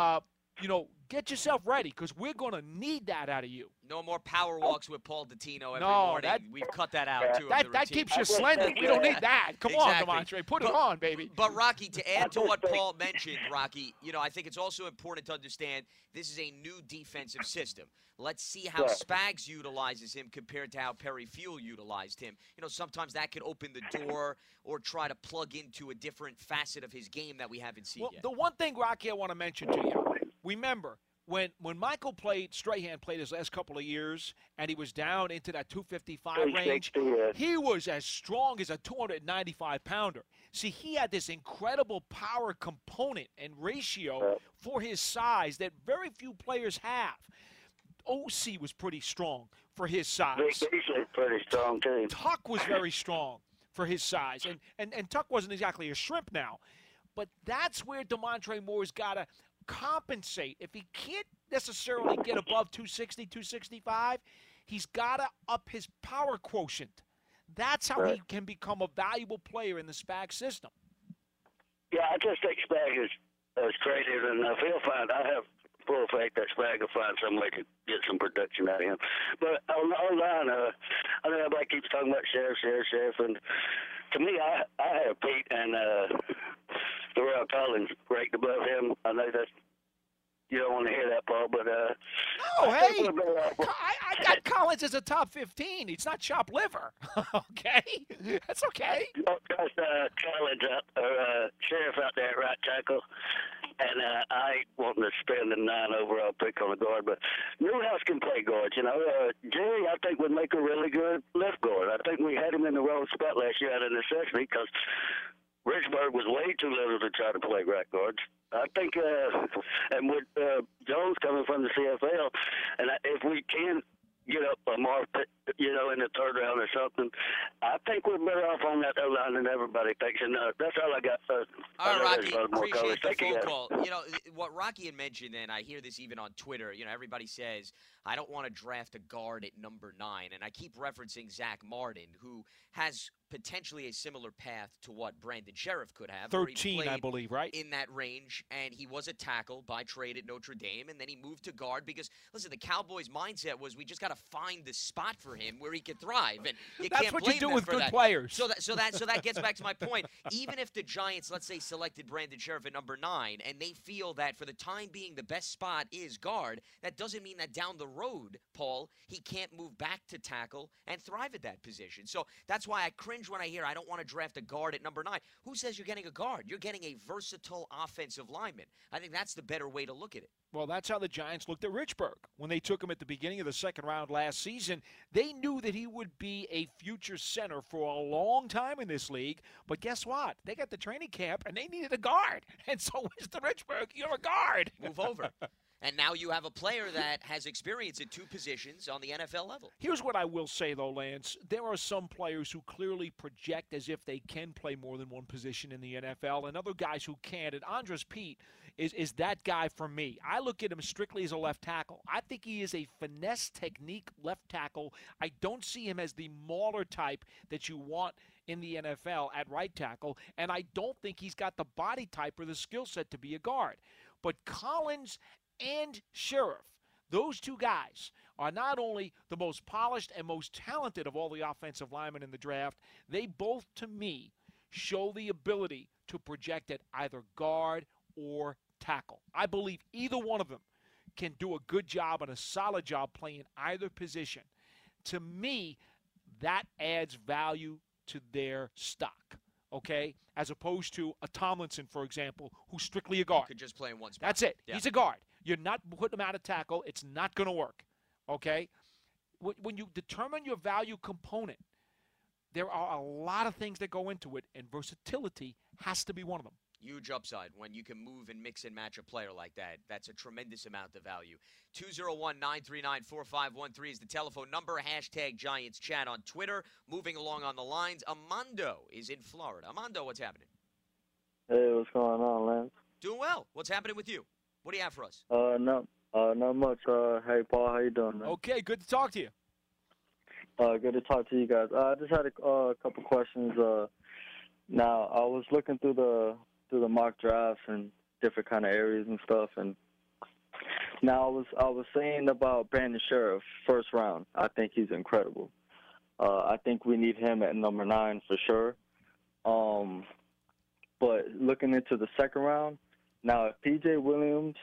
Get yourself ready because we're going to need that out of you. No more power walks with Paul Dottino every morning. We've cut that out, too. That keeps you slender. We don't need that. Come on, Damontre. Put it on, baby. But, Rocky, to add to what Paul mentioned, Rocky, I think it's also important to understand this is a new defensive system. Let's see how Spags utilizes him compared to how Perry Fuel utilized him. Sometimes that could open the door or try to plug into a different facet of his game that we haven't seen yet. The one thing, Rocky, I want to mention to you, remember, when Michael Strahan played his last couple of years and he was down into that 255 range, he was as strong as a 295-pounder. See, he had this incredible power component and ratio for his size that very few players have. OC was pretty strong for his size. He's pretty strong, too. Tuck was very strong for his size. And Tuck wasn't exactly a shrimp now. But that's where Damontre Moore's got to compensate. If he can't necessarily get above 260, 265, he's got to up his power quotient. That's how he can become a valuable player in the Spags system. Yeah, I just think Spags is creative enough. He'll find. I have full faith that Spags will find some way to get some production out of him. But on the O-line, I know everybody keeps talking about Sheriff, and to me, I have Pete and Darrell Collins ranked above him. I know that you don't want to hear that, Paul, but no, hey, I got Collins as a top 15. He's not chopped liver. Okay? That's okay. Because Collins Sheriff out there at right tackle, and I ain't wanting to spend the 9 overall pick on a guard, but Newhouse can play guards. Jerry, I think, would make a really good left guard. I think we had him in the wrong spot last year out of necessity because Richburg was way too little to try to play right guards. I think, and with Jones coming from the CFL, and if we can get up Lamar, in the third round or something, I think we're better off on that O-line than everybody thinks. And that's all I got. All right, Rocky, appreciate the phone call. What Rocky had mentioned, and I hear this even on Twitter, everybody says, I don't want to draft a guard at number 9. And I keep referencing Zach Martin, who has potentially a similar path to what Brandon Sheriff could have. 13, I believe, right? In that range, and he was a tackle by trade at Notre Dame, and then he moved to guard because, listen, the Cowboys' mindset was we just got to find the spot for him where he could thrive, and you That's can't what blame you do them with for good that. players. So that gets back to my point. Even if the Giants, let's say, selected Brandon Sheriff at number 9, and they feel that for the time being the best spot is guard, that doesn't mean that down the road, Paul, he can't move back to tackle and thrive at that position. So that's why I cringe when I hear I don't want to draft a guard at number 9. Who says you're getting a guard? You're getting a versatile offensive lineman. I think that's the better way to look at it. Well, that's how the Giants looked at Richburg. When they took him at the beginning of the second round last season, they knew that he would be a future center for a long time in this league. But guess what? They got the training camp, and they needed a guard. And so, Mr. Richburg, you're a guard. Move over. And now you have a player that has experience at 2 positions on the NFL level. Here's what I will say, though, Lance. There are some players who clearly project as if they can play more than one position in the NFL, and other guys who can't. And Andres Pete is that guy for me. I look at him strictly as a left tackle. I think he is a finesse technique left tackle. I don't see him as the mauler type that you want in the NFL at right tackle, and I don't think he's got the body type or the skill set to be a guard. But Collins and Sheriff, those 2 guys are not only the most polished and most talented of all the offensive linemen in the draft, they both, to me, show the ability to project at either guard or tackle. I believe either one of them can do a good job and a solid job playing either position. To me, that adds value to their stock, okay, as opposed to a Tomlinson, for example, who's strictly a guard. Could just play in one spot. That's it. Yeah. He's a guard. You're not putting him out of tackle. It's not going to work, okay? When you determine your value component, there are a lot of things that go into it, and versatility has to be one of them. Huge upside when you can move and mix and match a player like that. That's a tremendous amount of value. 201-939-4513 is the telephone number. Hashtag Giants Chat on Twitter. Moving along on the lines, Amando is in Florida. Amando, what's happening? Hey, what's going on, Lance? Doing well. What's happening with you? What do you have for us? Not much. Hey, Paul, how you doing, man? Okay, good to talk to you. Good to talk to you guys. I just had a couple questions. Now, I was looking through the mock drafts and different kind of areas and stuff, and now I was saying about Brandon Sheriff, first round. I think he's incredible. I think we need him at number 9 for sure. But looking into the second round, now if P.J. Williams,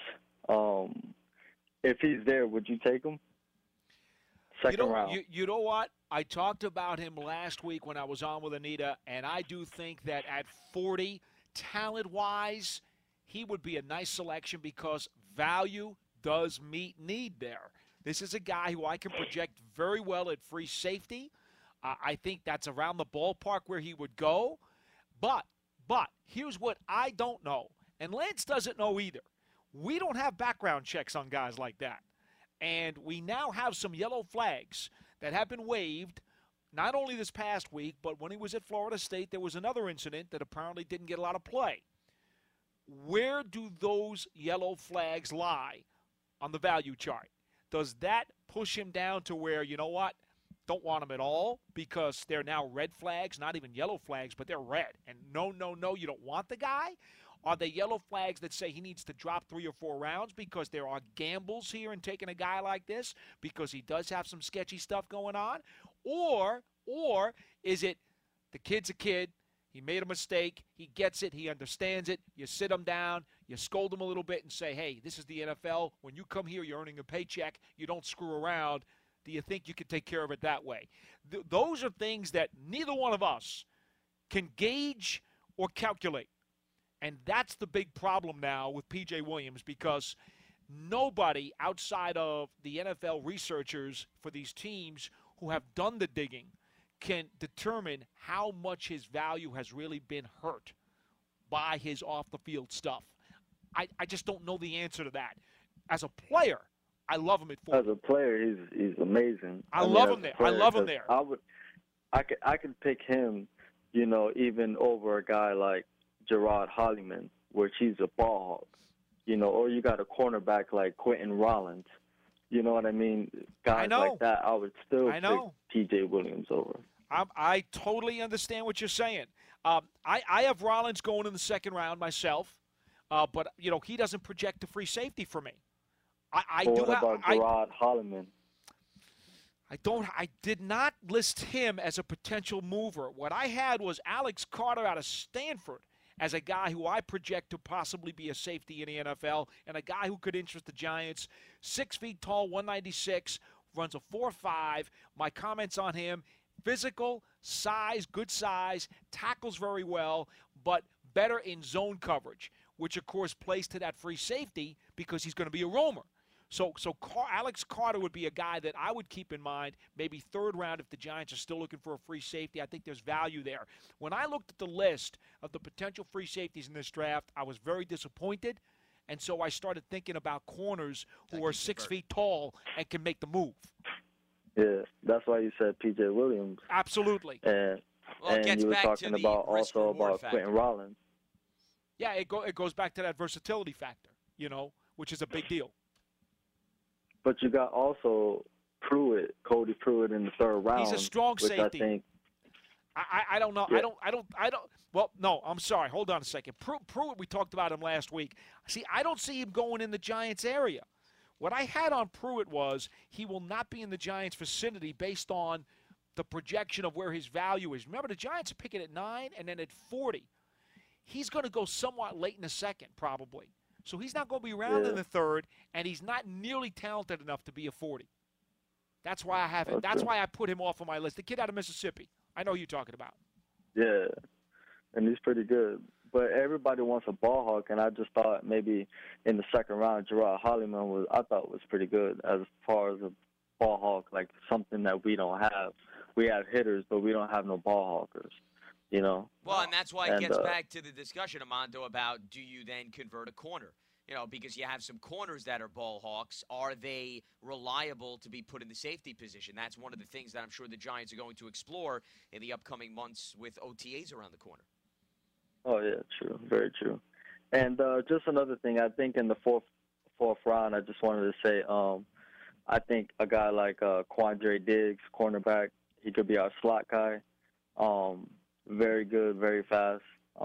if he's there, would you take him? Second round. You know what? I talked about him last week when I was on with Anita, and I do think that at 40, talent-wise, he would be a nice selection because value does meet need there. This is a guy who I can project very well at free safety. I think that's around the ballpark where he would go. But here's what I don't know, and Lance doesn't know either. We don't have background checks on guys like that. And we now have some yellow flags that have been waived, not only this past week, but when he was at Florida State, there was another incident that apparently didn't get a lot of play. Where do those yellow flags lie on the value chart? Does that push him down to where, you know what, don't want him at all because they're now red flags, not even yellow flags, but they're red. And no, you don't want the guy? Are they yellow flags that say he needs to drop 3 or 4 rounds because there are gambles here in taking a guy like this because he does have some sketchy stuff going on? Or is it the kid's a kid, he made a mistake, he gets it, he understands it, you sit him down, you scold him a little bit and say, hey, this is the NFL. When you come here, you're earning a paycheck. You don't screw around. do you think you can take care of it that way? Those are things that neither one of us can gauge or calculate. And that's the big problem now with P.J. Williams, because nobody outside of the NFL researchers for these teams who have done the digging can determine how much his value has really been hurt by his off-the-field stuff. I just don't know the answer to that. As a player, I love him at 40. As a player, he's amazing. I love him there. I love him there. I could pick him, you know, even over a guy like Gerard Holliman, which he's a ball hawk, you know, or you got a cornerback like Quentin Rollins. You know what I mean? Guys like that, I would still pick P.J. Williams over. I totally understand what you're saying. I have Rollins going in the second round myself, but, you know, he doesn't project to free safety for me. What about Gerard Holliman? I did not list him as a potential mover. What I had was Alex Carter out of Stanford as a guy who I project to possibly be a safety in the NFL, and a guy who could interest the Giants. 6 feet tall, 196, runs a 4.5. My comments on him: physical, size, good size, tackles very well, but better in zone coverage, which of course plays to that free safety because he's going to be a roamer. So Alex Carter would be a guy that I would keep in mind, maybe third round if the Giants are still looking for a free safety. I think there's value there. When I looked at the list of the potential free safeties in this draft, I was very disappointed, and so I started thinking about corners who are 6 feet tall and can make the move. Yeah, that's why you said P.J. Williams. Absolutely. And you were talking about also about Quentin Rollins. Yeah, it goes back to that versatility factor, you know, which is a big deal. But you got also Pruitt, Cody Pruitt in the third round. He's a strong safety. I think. I don't know. Yeah. I don't. Well, no, I'm sorry. Hold on a second. Pruitt, we talked about him last week. See, I don't see him going in the Giants area. What I had on Pruitt was he will not be in the Giants vicinity based on the projection of where his value is. Remember, the Giants are picking at 9 and then at 40. He's going to go somewhat late in the second, probably. So he's not going to be around in the third, and he's not nearly talented enough to be a 40. That's why I have it. That's why I put him off on my list. The kid out of Mississippi. I know who you're talking about. Yeah, and he's pretty good. But everybody wants a ball hawk, and I just thought maybe in the second round, Gerard Holliman was pretty good as far as a ball hawk, like something that we don't have. We have hitters, but we don't have no ball hawkers. You know. Well, and that's why it gets back to the discussion, Armando, about do you then convert a corner? You know, because you have some corners that are ball hawks. Are they reliable to be put in the safety position? That's one of the things that I'm sure the Giants are going to explore in the upcoming months with OTAs around the corner. Oh, yeah, true. Very true. And just another thing, I think in the fourth round, I just wanted to say I think a guy like Quandre Diggs, cornerback, he could be our slot guy. Very good, very fast.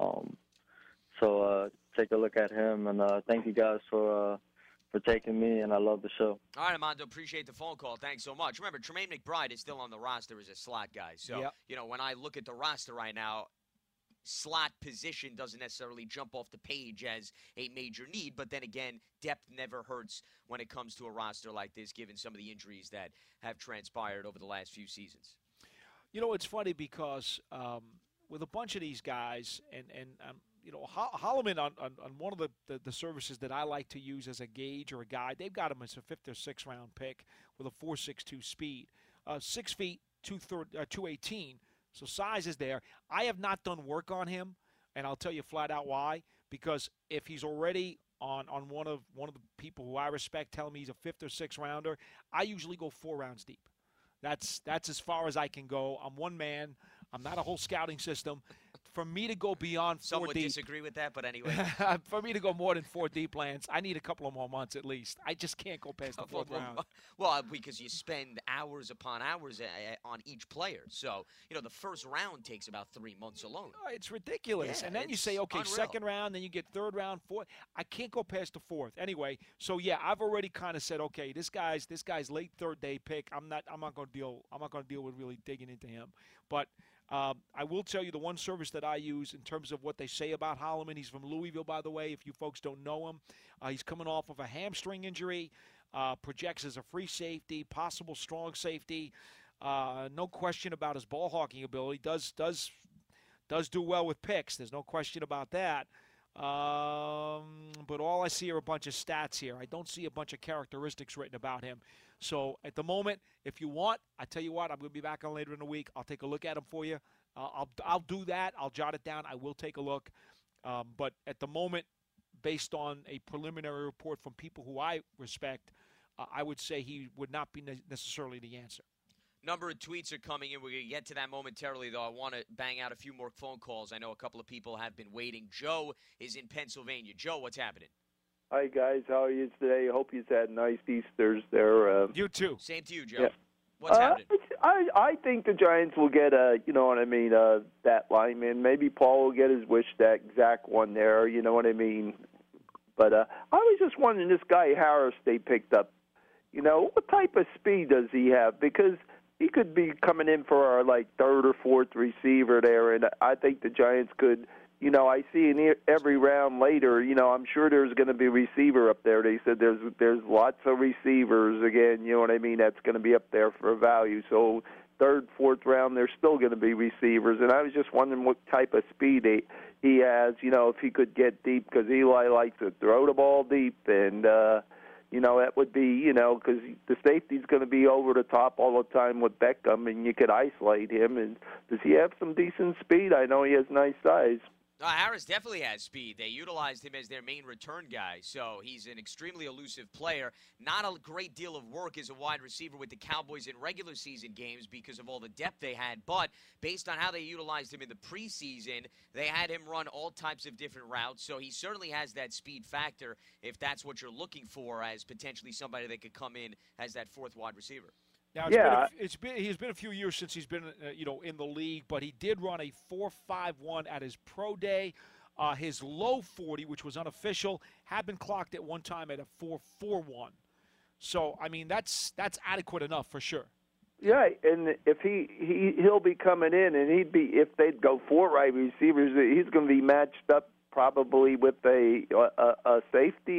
So take a look at him, and thank you guys for taking me, and I love the show. All right, Armando, appreciate the phone call. Thanks so much. Remember, Tremaine McBride is still on the roster as a slot guy. So, you know, when I look at the roster right now, slot position doesn't necessarily jump off the page as a major need, but then again, depth never hurts when it comes to a roster like this, given some of the injuries that have transpired over the last few seasons. You know, it's funny because with a bunch of these guys, and you know, Holliman on one of the services that I like to use as a gauge or a guide, they've got him as a 5th or 6th round pick with a 4.62 speed, 6 feet 218. So size is there. I have not done work on him, and I'll tell you flat out why. Because if he's already on one of the people who I respect telling me he's a 5th or 6th rounder, I usually go 4 rounds deep. That's as far as I can go. I'm one man. I'm not a whole scouting system. For me to go beyond 4 Some would deep, disagree with that, but anyway. For me to go more than 4 deep, Lance, I need a couple of more months at least. I just can't go past the 4th round. Well, because you spend hours upon hours on each player. So, you know, the first round takes about 3 months alone. Oh, it's ridiculous. Yeah, and then you say, okay, unreal. Second round, then you get 3rd round, 4th. I can't go past the 4th. Anyway, so yeah, I've already kind of said, okay, this guy's late 3rd day pick. I'm not going to deal with really digging into him. But I will tell you the one service that I use in terms of what they say about Holliman. He's from Louisville, by the way, if you folks don't know him. He's coming off of a hamstring injury. projects as a free safety, possible strong safety. No question about his ball hawking ability. Does do well with picks. There's no question about that. But all I see are a bunch of stats here. I don't see a bunch of characteristics written about him. So at the moment, if you want, I tell you what, I'm going to be back on later in the week. I'll take a look at him for you. I'll do that. I'll jot it down. I will take a look. But at the moment, based on a preliminary report from people who I respect, I would say he would not be necessarily the answer. Number of tweets are coming in. We're going to get to that momentarily, though. I want to bang out a few more phone calls. I know a couple of people have been waiting. Joe is in Pennsylvania. Joe, what's happening? Hi, guys. How are you today? Hope you've had nice Easters there. You too. Same to you, Joe. Yeah. What's happening? I think the Giants will get you know what I mean, that lineman. Maybe Paul will get his wish, that exact one there, you know what I mean. But I was just wondering, this guy Harris they picked up, you know, what type of speed does he have? Because he could be coming in for our, like, third or fourth receiver there, and I think the Giants could, you know, I see in every round later, you know, I'm sure there's going to be a receiver up there. They said there's lots of receivers, again, you know what I mean, that's going to be up there for value. So third, fourth round, there's still going to be receivers, and I was just wondering what type of speed he has, you know, if he could get deep, because Eli likes to throw the ball deep, and you know, that would be, you know, because the safety's going to be over the top all the time with Beckham, and you could isolate him. And does he have some decent speed? I know he has nice size. Harris definitely has speed. They utilized him as their main return guy, so he's an extremely elusive player. Not a great deal of work as a wide receiver with the Cowboys in regular season games because of all the depth they had, but based on how they utilized him in the preseason, they had him run all types of different routes, so he certainly has that speed factor if that's what you're looking for as potentially somebody that could come in as that fourth wide receiver. Now, he's been a few years since he's been, you know, in the league, but he did run a 4.51 at his pro day. His low 40, which was unofficial, had been clocked at one time at a 4.41. So, I mean, that's adequate enough for sure. Yeah, and if he'll be coming in, and he'd be, if they'd go four wide receivers, he's going to be matched up probably with a safety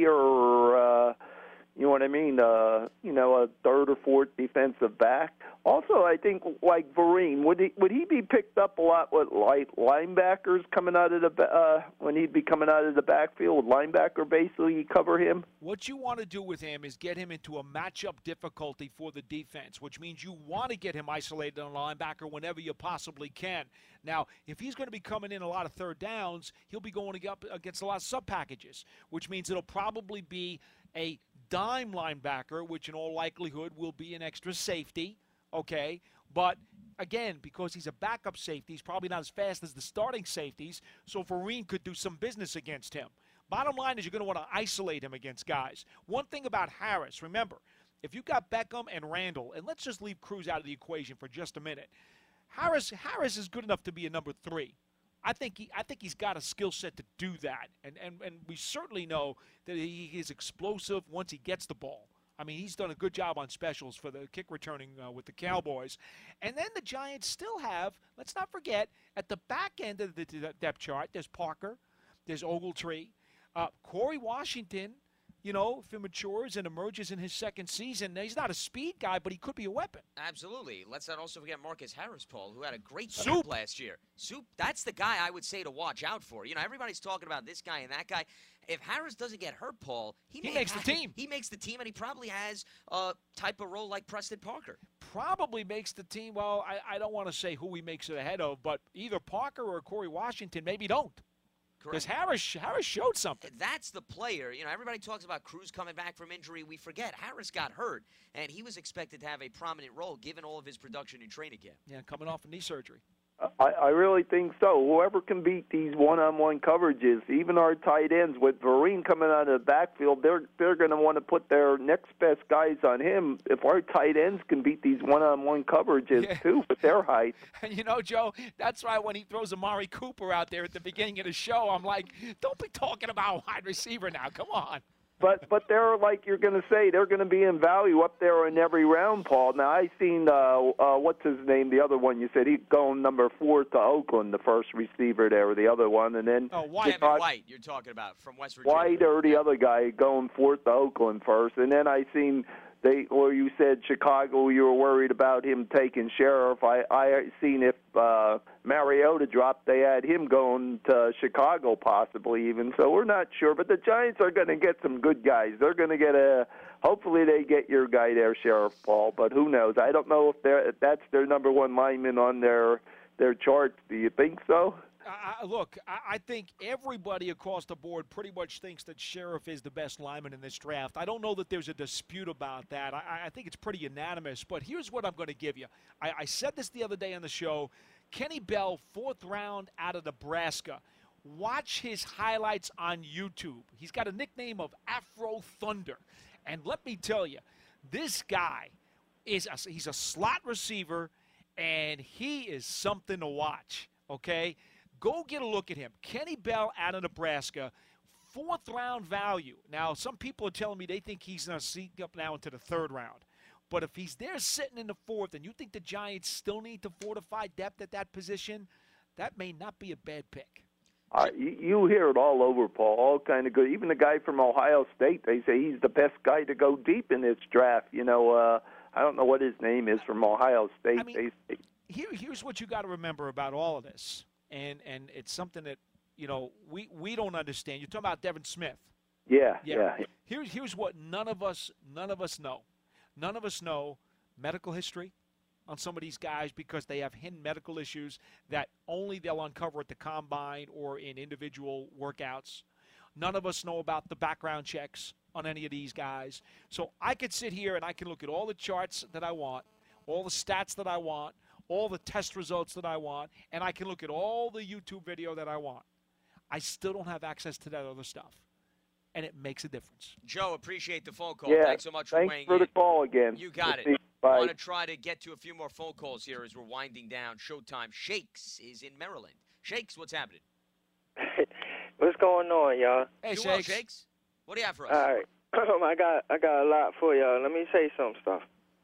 or. You know what I mean? You know, a third or fourth defensive back. Also, I think like Vereen, would he be picked up a lot with linebackers coming out of the when he'd be coming out of the backfield? Would linebacker basically cover him? What you want to do with him is get him into a matchup difficulty for the defense, which means you want to get him isolated on linebacker whenever you possibly can. Now, if he's going to be coming in a lot of third downs, he'll be going up against a lot of sub packages, which means it'll probably be a dime linebacker, which in all likelihood will be an extra safety, okay? But, again, because he's a backup safety, he's probably not as fast as the starting safeties, so Vereen could do some business against him. Bottom line is you're going to want to isolate him against guys. One thing about Harris, remember, if you got Beckham and Randall, and let's just leave Cruz out of the equation for just a minute, Harris is good enough to be a number 3. I think he's got a skill set to do that, and we certainly know that he is explosive once he gets the ball. I mean, he's done a good job on specials for the kick returning with the Cowboys. And then the Giants still have, let's not forget, at the back end of the depth chart, there's Parker, there's Ogletree, Corey Washington. You know, if he matures and emerges in his second season, he's not a speed guy, but he could be a weapon. Absolutely. Let's not also forget Marcus Harris, Paul, who had a great Soup last year. Soup, that's the guy I would say to watch out for. You know, everybody's talking about this guy and that guy. If Harris doesn't get hurt, Paul, he makes the team. He makes the team, and he probably has a type of role like Preston Parker. Probably makes the team. Well, I don't want to say who he makes it ahead of, but either Parker or Corey Washington maybe don't. Because Harris showed something. That's the player. You know, everybody talks about Cruz coming back from injury. We forget Harris got hurt, and he was expected to have a prominent role given all of his production in training camp. Yeah, coming off a knee surgery. I really think so. Whoever can beat these one-on-one coverages, even our tight ends, with Vereen coming out of the backfield, they're going to want to put their next best guys on him. If our tight ends can beat these one-on-one coverages, too, with their height. And you know, Joe, that's why when he throws Amari Cooper out there at the beginning of the show, I'm like, don't be talking about wide receiver now. Come on. but they're like you're going to say they're going to be in value up there in every round, Paul. Now I seen what's his name, the other one you said he's going number 4 to Oakland, the first receiver there, or the other one, and then Kevin White you're talking about from West Virginia. White or the other guy going 4th to Oakland first, and then I seen. You said Chicago, you were worried about him taking Sheriff. I seen if Mariota dropped, they had him going to Chicago possibly even. So we're not sure. But the Giants are going to get some good guys. They're going to get hopefully they get your guy there, Sheriff Paul. But who knows? I don't know if that's their number 1 lineman on their charts. Do you think so? Look, I think everybody across the board pretty much thinks that Sheriff is the best lineman in this draft. I don't know that there's a dispute about that. I think it's pretty unanimous. But here's what I'm going to give you. I said this the other day on the show. Kenny Bell, 4th round out of Nebraska. Watch his highlights on YouTube. He's got a nickname of Afro Thunder. And let me tell you, this guy he's a slot receiver, and he is something to watch, okay? Go get a look at him. Kenny Bell out of Nebraska, 4th round value. Now, some people are telling me they think he's going to sneak up now into the 3rd round. But if he's there sitting in the 4th and you think the Giants still need to fortify depth at that position, that may not be a bad pick. You hear it all over, Paul, all kind of good. Even the guy from Ohio State, they say he's the best guy to go deep in this draft. I don't know what his name is from Ohio State. I mean, here's what you got to remember about all of this. And it's something that, we don't understand. You're talking about Devin Smith. Yeah. Here's what none of us know. None of us know medical history on some of these guys because they have hidden medical issues that only they'll uncover at the combine or in individual workouts. None of us know about the background checks on any of these guys. So I could sit here and I can look at all the charts that I want, all the stats that I want, all the test results that I want, and I can look at all the YouTube video that I want. I still don't have access to that other stuff, and it makes a difference. Joe, appreciate the phone call. Yeah, Thanks so much for weighing in. Thanks for the call again. You got it. Bye. I want to try to get to a few more phone calls here as we're winding down Showtime. Shakes is in Maryland. Shakes, what's happening? What's going on, y'all? Hey, Shakes. Shakes. Shakes. What do you have for us? All right. I got a lot for y'all. Let me say some stuff.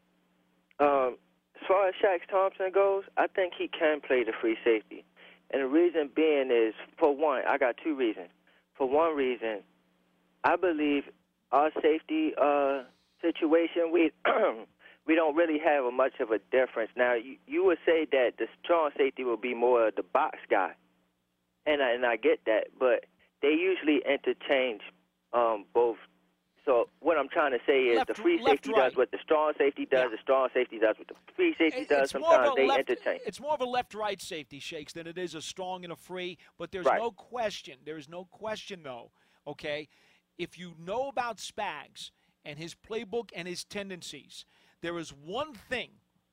As far as Shaq Thompson goes, I think he can play the free safety. And the reason being is, for one, I got 2 reasons. For one reason, I believe our safety situation, we don't really have much of a difference. Now, you would say that the strong safety will be more of the box guy, and I get that, but they usually interchange both. So what I'm trying to say is the free safety does what the strong safety does, the strong safety does what the free safety does. Sometimes they interchange. It's more of a left-right safety, Shakes, than it is a strong and a free, but there's no question. There is no question, though, okay? If you know about Spags and his playbook and his tendencies, there is one thing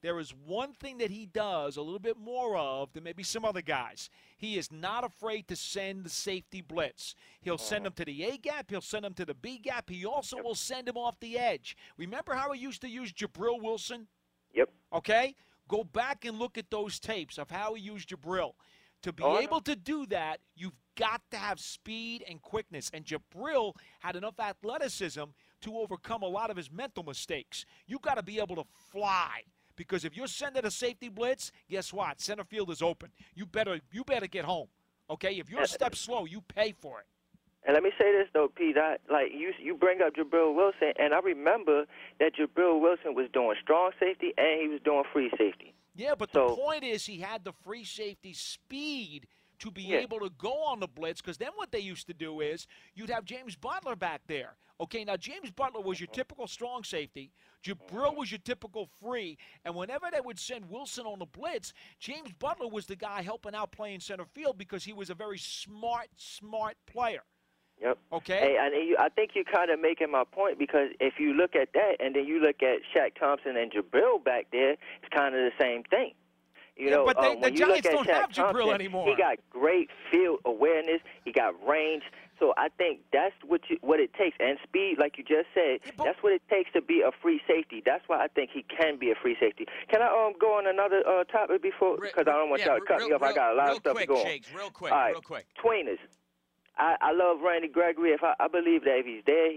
that he does a little bit more of than maybe some other guys. He is not afraid to send the safety blitz. He'll send them to the A gap. He'll send them to the B gap. He also will send him off the edge. Remember how he used to use Jabril Wilson? Yep. Okay? Go back and look at those tapes of how he used Jabril. To be able to do that, you've got to have speed and quickness. And Jabril had enough athleticism to overcome a lot of his mental mistakes. You've got to be able to fly. Because if you're sending a safety blitz, guess what? Center field is open. You better get home. Okay? If you're a step slow, you pay for it. And let me say this though, Pete. You bring up Jabril Wilson, and I remember that Jabril Wilson was doing strong safety and he was doing free safety. Yeah, but the point is he had the free safety speed to be able to go on the blitz, because then what they used to do is you'd have James Butler back there. Okay, now James Butler was your typical strong safety. Jabril was your typical free. And whenever they would send Wilson on the blitz, James Butler was the guy helping out playing center field because he was a very smart player. Yep. Okay. Hey, I think you're kind of making my point, because if you look at that and then you look at Shaq Thompson and Jabril back there, it's kind of the same thing. But the Giants don't have Jabril Thompson, anymore. He got great field awareness. He got range. So I think that's what it takes. And speed, like you just said, that's what it takes to be a free safety. That's why I think he can be a free safety. Can I go on another topic before? Because I don't want y'all to cut me off. I got a lot of stuff to go on. Shakes, real quick, All right. real quick. Tweeners. I love Randy Gregory. I believe that if he's there,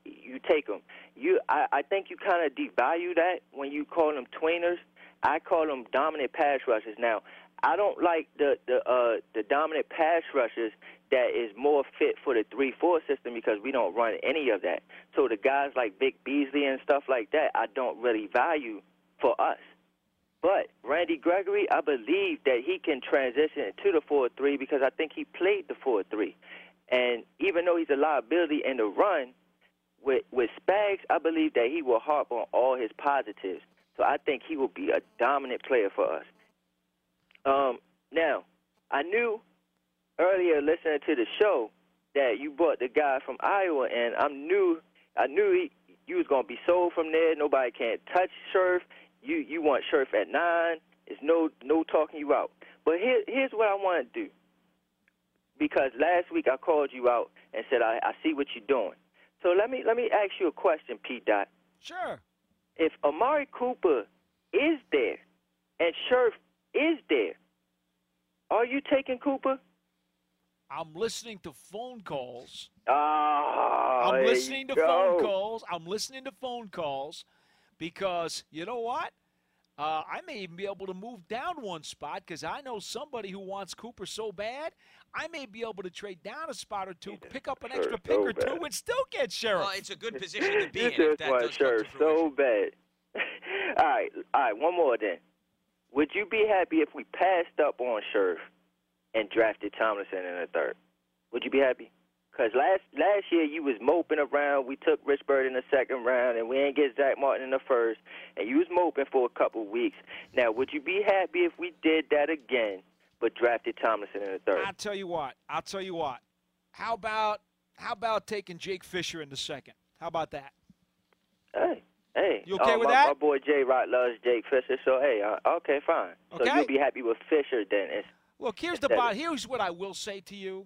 you take them. I think you kind of devalue that when you call them tweeners. I call them dominant pass rushers. Now, I don't like the dominant pass rushers that is more fit for the 3-4 system because we don't run any of that. So the guys like Vic Beasley and stuff like that, I don't really value for us. But Randy Gregory, I believe that he can transition to the 4-3 because I think he played the 4-3. And even though he's a liability in the run, with Spags, I believe that he will harp on all his positives. So I think he will be a dominant player for us. Now, I knew earlier listening to the show that you brought the guy from Iowa, and I knew you was going to be sold from there. Nobody can't touch Scherf. You want Scherf at 9. There's no talking you out. But here's what I want to do. Because last week I called you out and said, I see what you're doing. So let me ask you a question, Pete Dot. Sure. If Amari Cooper is there and Scherf is there, are you taking Cooper? I'm listening to phone calls. Oh, I'm listening to phone calls. I'm listening to phone calls because, you know what? I may even be able to move down one spot because I know somebody who wants Cooper so bad. I may be able to trade down a spot or two, pick up an extra pick or two, and still get Scherf. Well, it's a good position to be in. You just want Scherf so bad. All right, one more then. Would you be happy if we passed up on Scherf and drafted Tomlinson in the 3rd? Would you be happy? Because last year you was moping around. We took Rich Bird in the 2nd round, and we ain't get Zach Martin in the 1st, and you was moping for a couple weeks. Now, would you be happy if we did that again but drafted Tomlinson in the 3rd? I'll tell you what. How about taking Jake Fisher in the 2nd? How about that? Hey. You okay with that? My boy J-Rock loves Jake Fisher, so hey, okay, fine. Okay. So you'll be happy with Fisher then. Look, here's what I will say to you.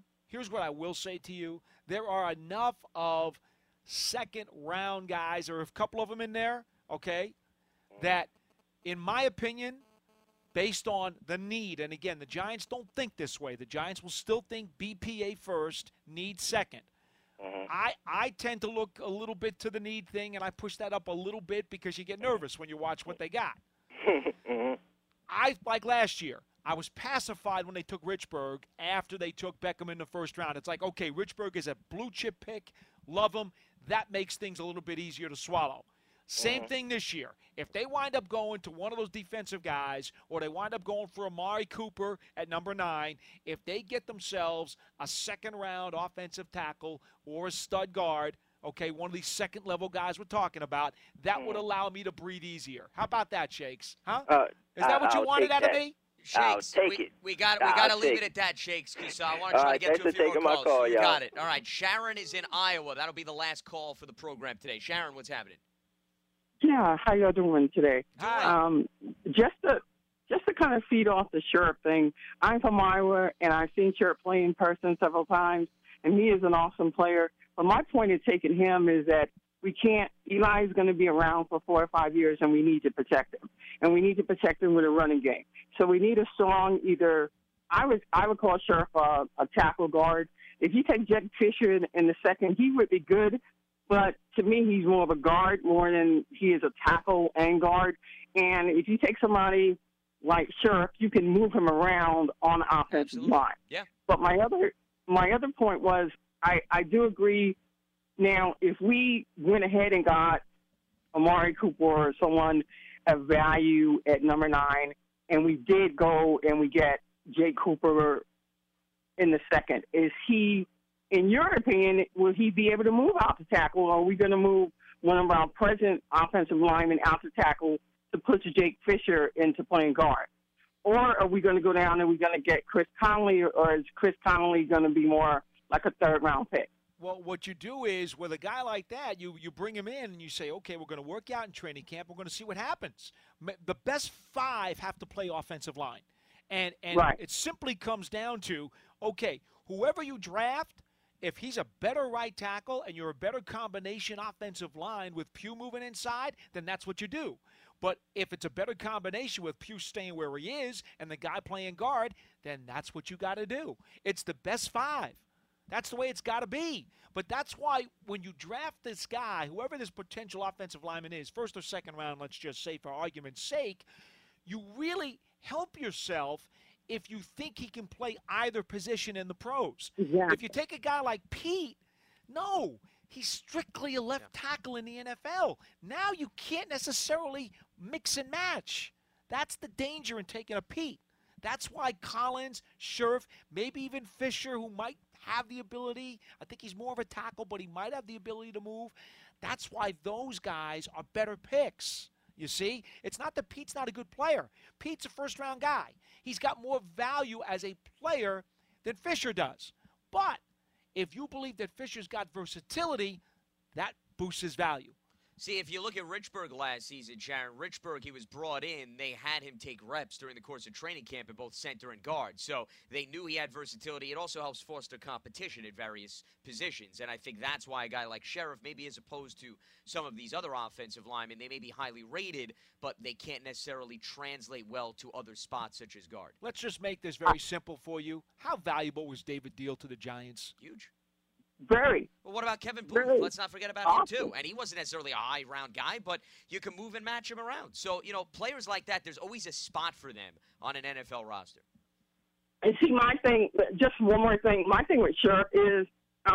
There are enough of second-round guys, or a couple of them in there, okay, that, in my opinion, based on the need, and again, the Giants don't think this way. The Giants will still think BPA first, need second. I tend to look a little bit to the need thing, and I push that up a little bit because you get nervous when you watch what they got. Like last year, I was pacified when they took Richburg after they took Beckham in the 1st round. It's like, okay, Richburg is a blue-chip pick. Love him. That makes things a little bit easier to swallow. Same thing this year. If they wind up going to one of those defensive guys or they wind up going for Amari Cooper at number 9, if they get themselves a 2nd-round offensive tackle or a stud guard, okay, one of these second-level guys we're talking about, that would allow me to breathe easier. How about that, Shakes? Huh? Is that what you wanted out of me? Shakes, we got to leave it at that, Shakes, because I want to try to get to a few more calls. You got it. All right, Sharon is in Iowa. That'll be the last call for the program today. Sharon, what's happening? Yeah, how y'all doing today? Hi. Just to kind of feed off the Scherf thing, I'm from Iowa, and I've seen Scherf play in person several times, and he is an awesome player. But my point in taking him is that Eli's going to be around for 4 or 5 years, and we need to protect him. And we need to protect him with a running game. So we need a strong I would call Scherf a tackle guard. If you take Jake Fisher in the 2nd, he would be good. But to me, he's more of a guard more than he is a tackle and guard. And if you take somebody like Scherf, you can move him around on the offensive line. Yeah. But my other point was I do agree. Now, if we went ahead and got Amari Cooper or someone of value at number 9, and we did go and we get Jake Cooper in the 2nd, is he, in your opinion, will he be able to move out to tackle, or are we going to move one of our present offensive linemen out to tackle to push Jake Fisher into playing guard? Or are we going to go down and we're going to get Chris Conley, or is Chris Conley going to be more like a 3rd-round pick? Well, what you do is, with a guy like that, you bring him in and you say, okay, we're going to work out in training camp. We're going to see what happens. The best 5 have to play offensive line. And right. It simply comes down to, okay, whoever you draft, if he's a better right tackle and you're a better combination offensive line with Pugh moving inside, then that's what you do. But if it's a better combination with Pugh staying where he is and the guy playing guard, then that's what you got to do. It's the best 5. That's the way it's got to be. But that's why when you draft this guy, whoever this potential offensive lineman is, first or second round, let's just say for argument's sake, you really help yourself if you think he can play either position in the pros. Exactly. If you take a guy like Pete, no, he's strictly a left tackle in the NFL. Now you can't necessarily mix and match. That's the danger in taking a Pete. That's why Collins, Scherf, maybe even Fisher, who might have the ability, I think he's more of a tackle, but he might have the ability to move. That's why those guys are better picks. You see? It's not that Pete's not a good player. Pete's a first-round guy. He's got more value as a player than Fisher does. But if you believe that Fisher's got versatility, that boosts his value. See, if you look at Richburg last season, Sharon, Richburg, he was brought in. They had him take reps during the course of training camp at both center and guard. So they knew he had versatility. It also helps foster competition at various positions. And I think that's why a guy like Scherf, maybe as opposed to some of these other offensive linemen, they may be highly rated, but they can't necessarily translate well to other spots such as guard. Let's just make this very simple for you. How valuable was David Deal to the Giants? Huge. Very. Well, what about Kevin Booth? Very. Let's not forget about him, too. And he wasn't necessarily a high-round guy, but you can move and match him around. So, players like that, there's always a spot for them on an NFL roster. And see, my thing, just one more thing. My thing with Scherf is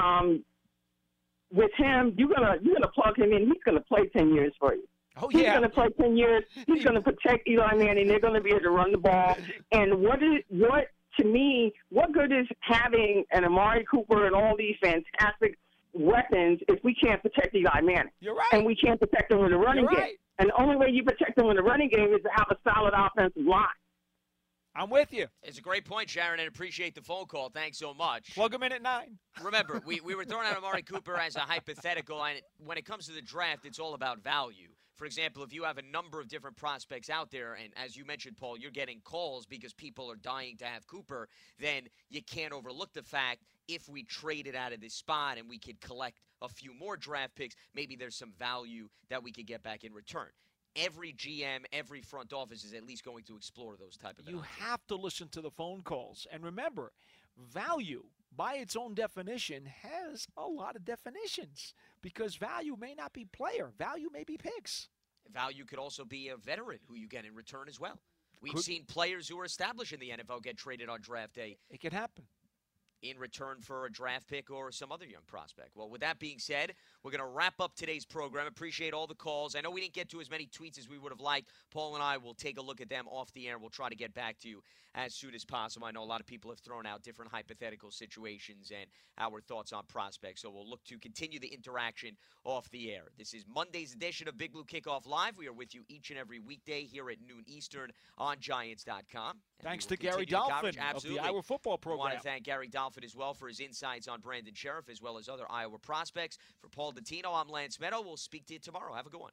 with him, you're gonna plug him in. He's gonna play 10 years for you. Oh, He's yeah. going to play 10 years. He's going to protect Eli Manning. They're going to be able to run the ball. And to me, what good is having an Amari Cooper and all these fantastic weapons if we can't protect Eli Manning? You're right. And we can't protect him with a running You're game. right. And the only way you protect him with a running game is to have a solid offensive line. I'm with you. It's a great point, Sharon, and appreciate the phone call. Thanks so much. Plug him in at 9. Remember, we were throwing out Amari Cooper as a hypothetical, and when it comes to the draft, it's all about value. For example, if you have a number of different prospects out there, and as you mentioned, Paul, you're getting calls because people are dying to have Cooper, then you can't overlook the fact if we traded out of this spot and we could collect a few more draft picks, maybe there's some value that we could get back in return. Every GM, every front office is at least going to explore those type of You values. have to listen to the phone calls. And remember, value, by its own definition, has a lot of definitions because value may not be player. Value may be picks. Value could also be a veteran who you get in return as well. We've Could- seen players who are established in the NFL get traded on draft day It can happen. in return for a draft pick or some other young prospect. Well, with that being said, we're going to wrap up today's program. Appreciate all the calls. I know we didn't get to as many tweets as we would have liked. Paul and I will take a look at them off the air. We'll try to get back to you as soon as possible. I know a lot of people have thrown out different hypothetical situations and our thoughts on prospects, so we'll look to continue the interaction off the air. This is Monday's edition of Big Blue Kickoff Live. We are with you each and every weekday here at noon Eastern on Giants.com. Thanks to Gary Dolphin of the Iowa football I program. want to thank Gary Dolphin as well for his insights on Brandon Sheriff as well as other Iowa prospects. For Paul Dottino, I'm Lance Meadow. We'll speak to you tomorrow. Have a good one.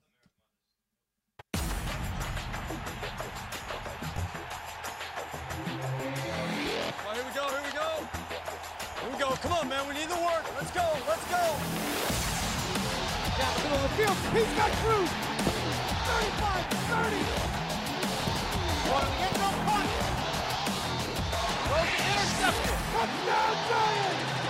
Well, here we go, here we go. Here we go. Come on, man. We need the work. Let's go, let's go. Down the middle of the field. He's got Cruz. 35, 30. One, get no punt. Throws it intercepted. Touchdown, Giants!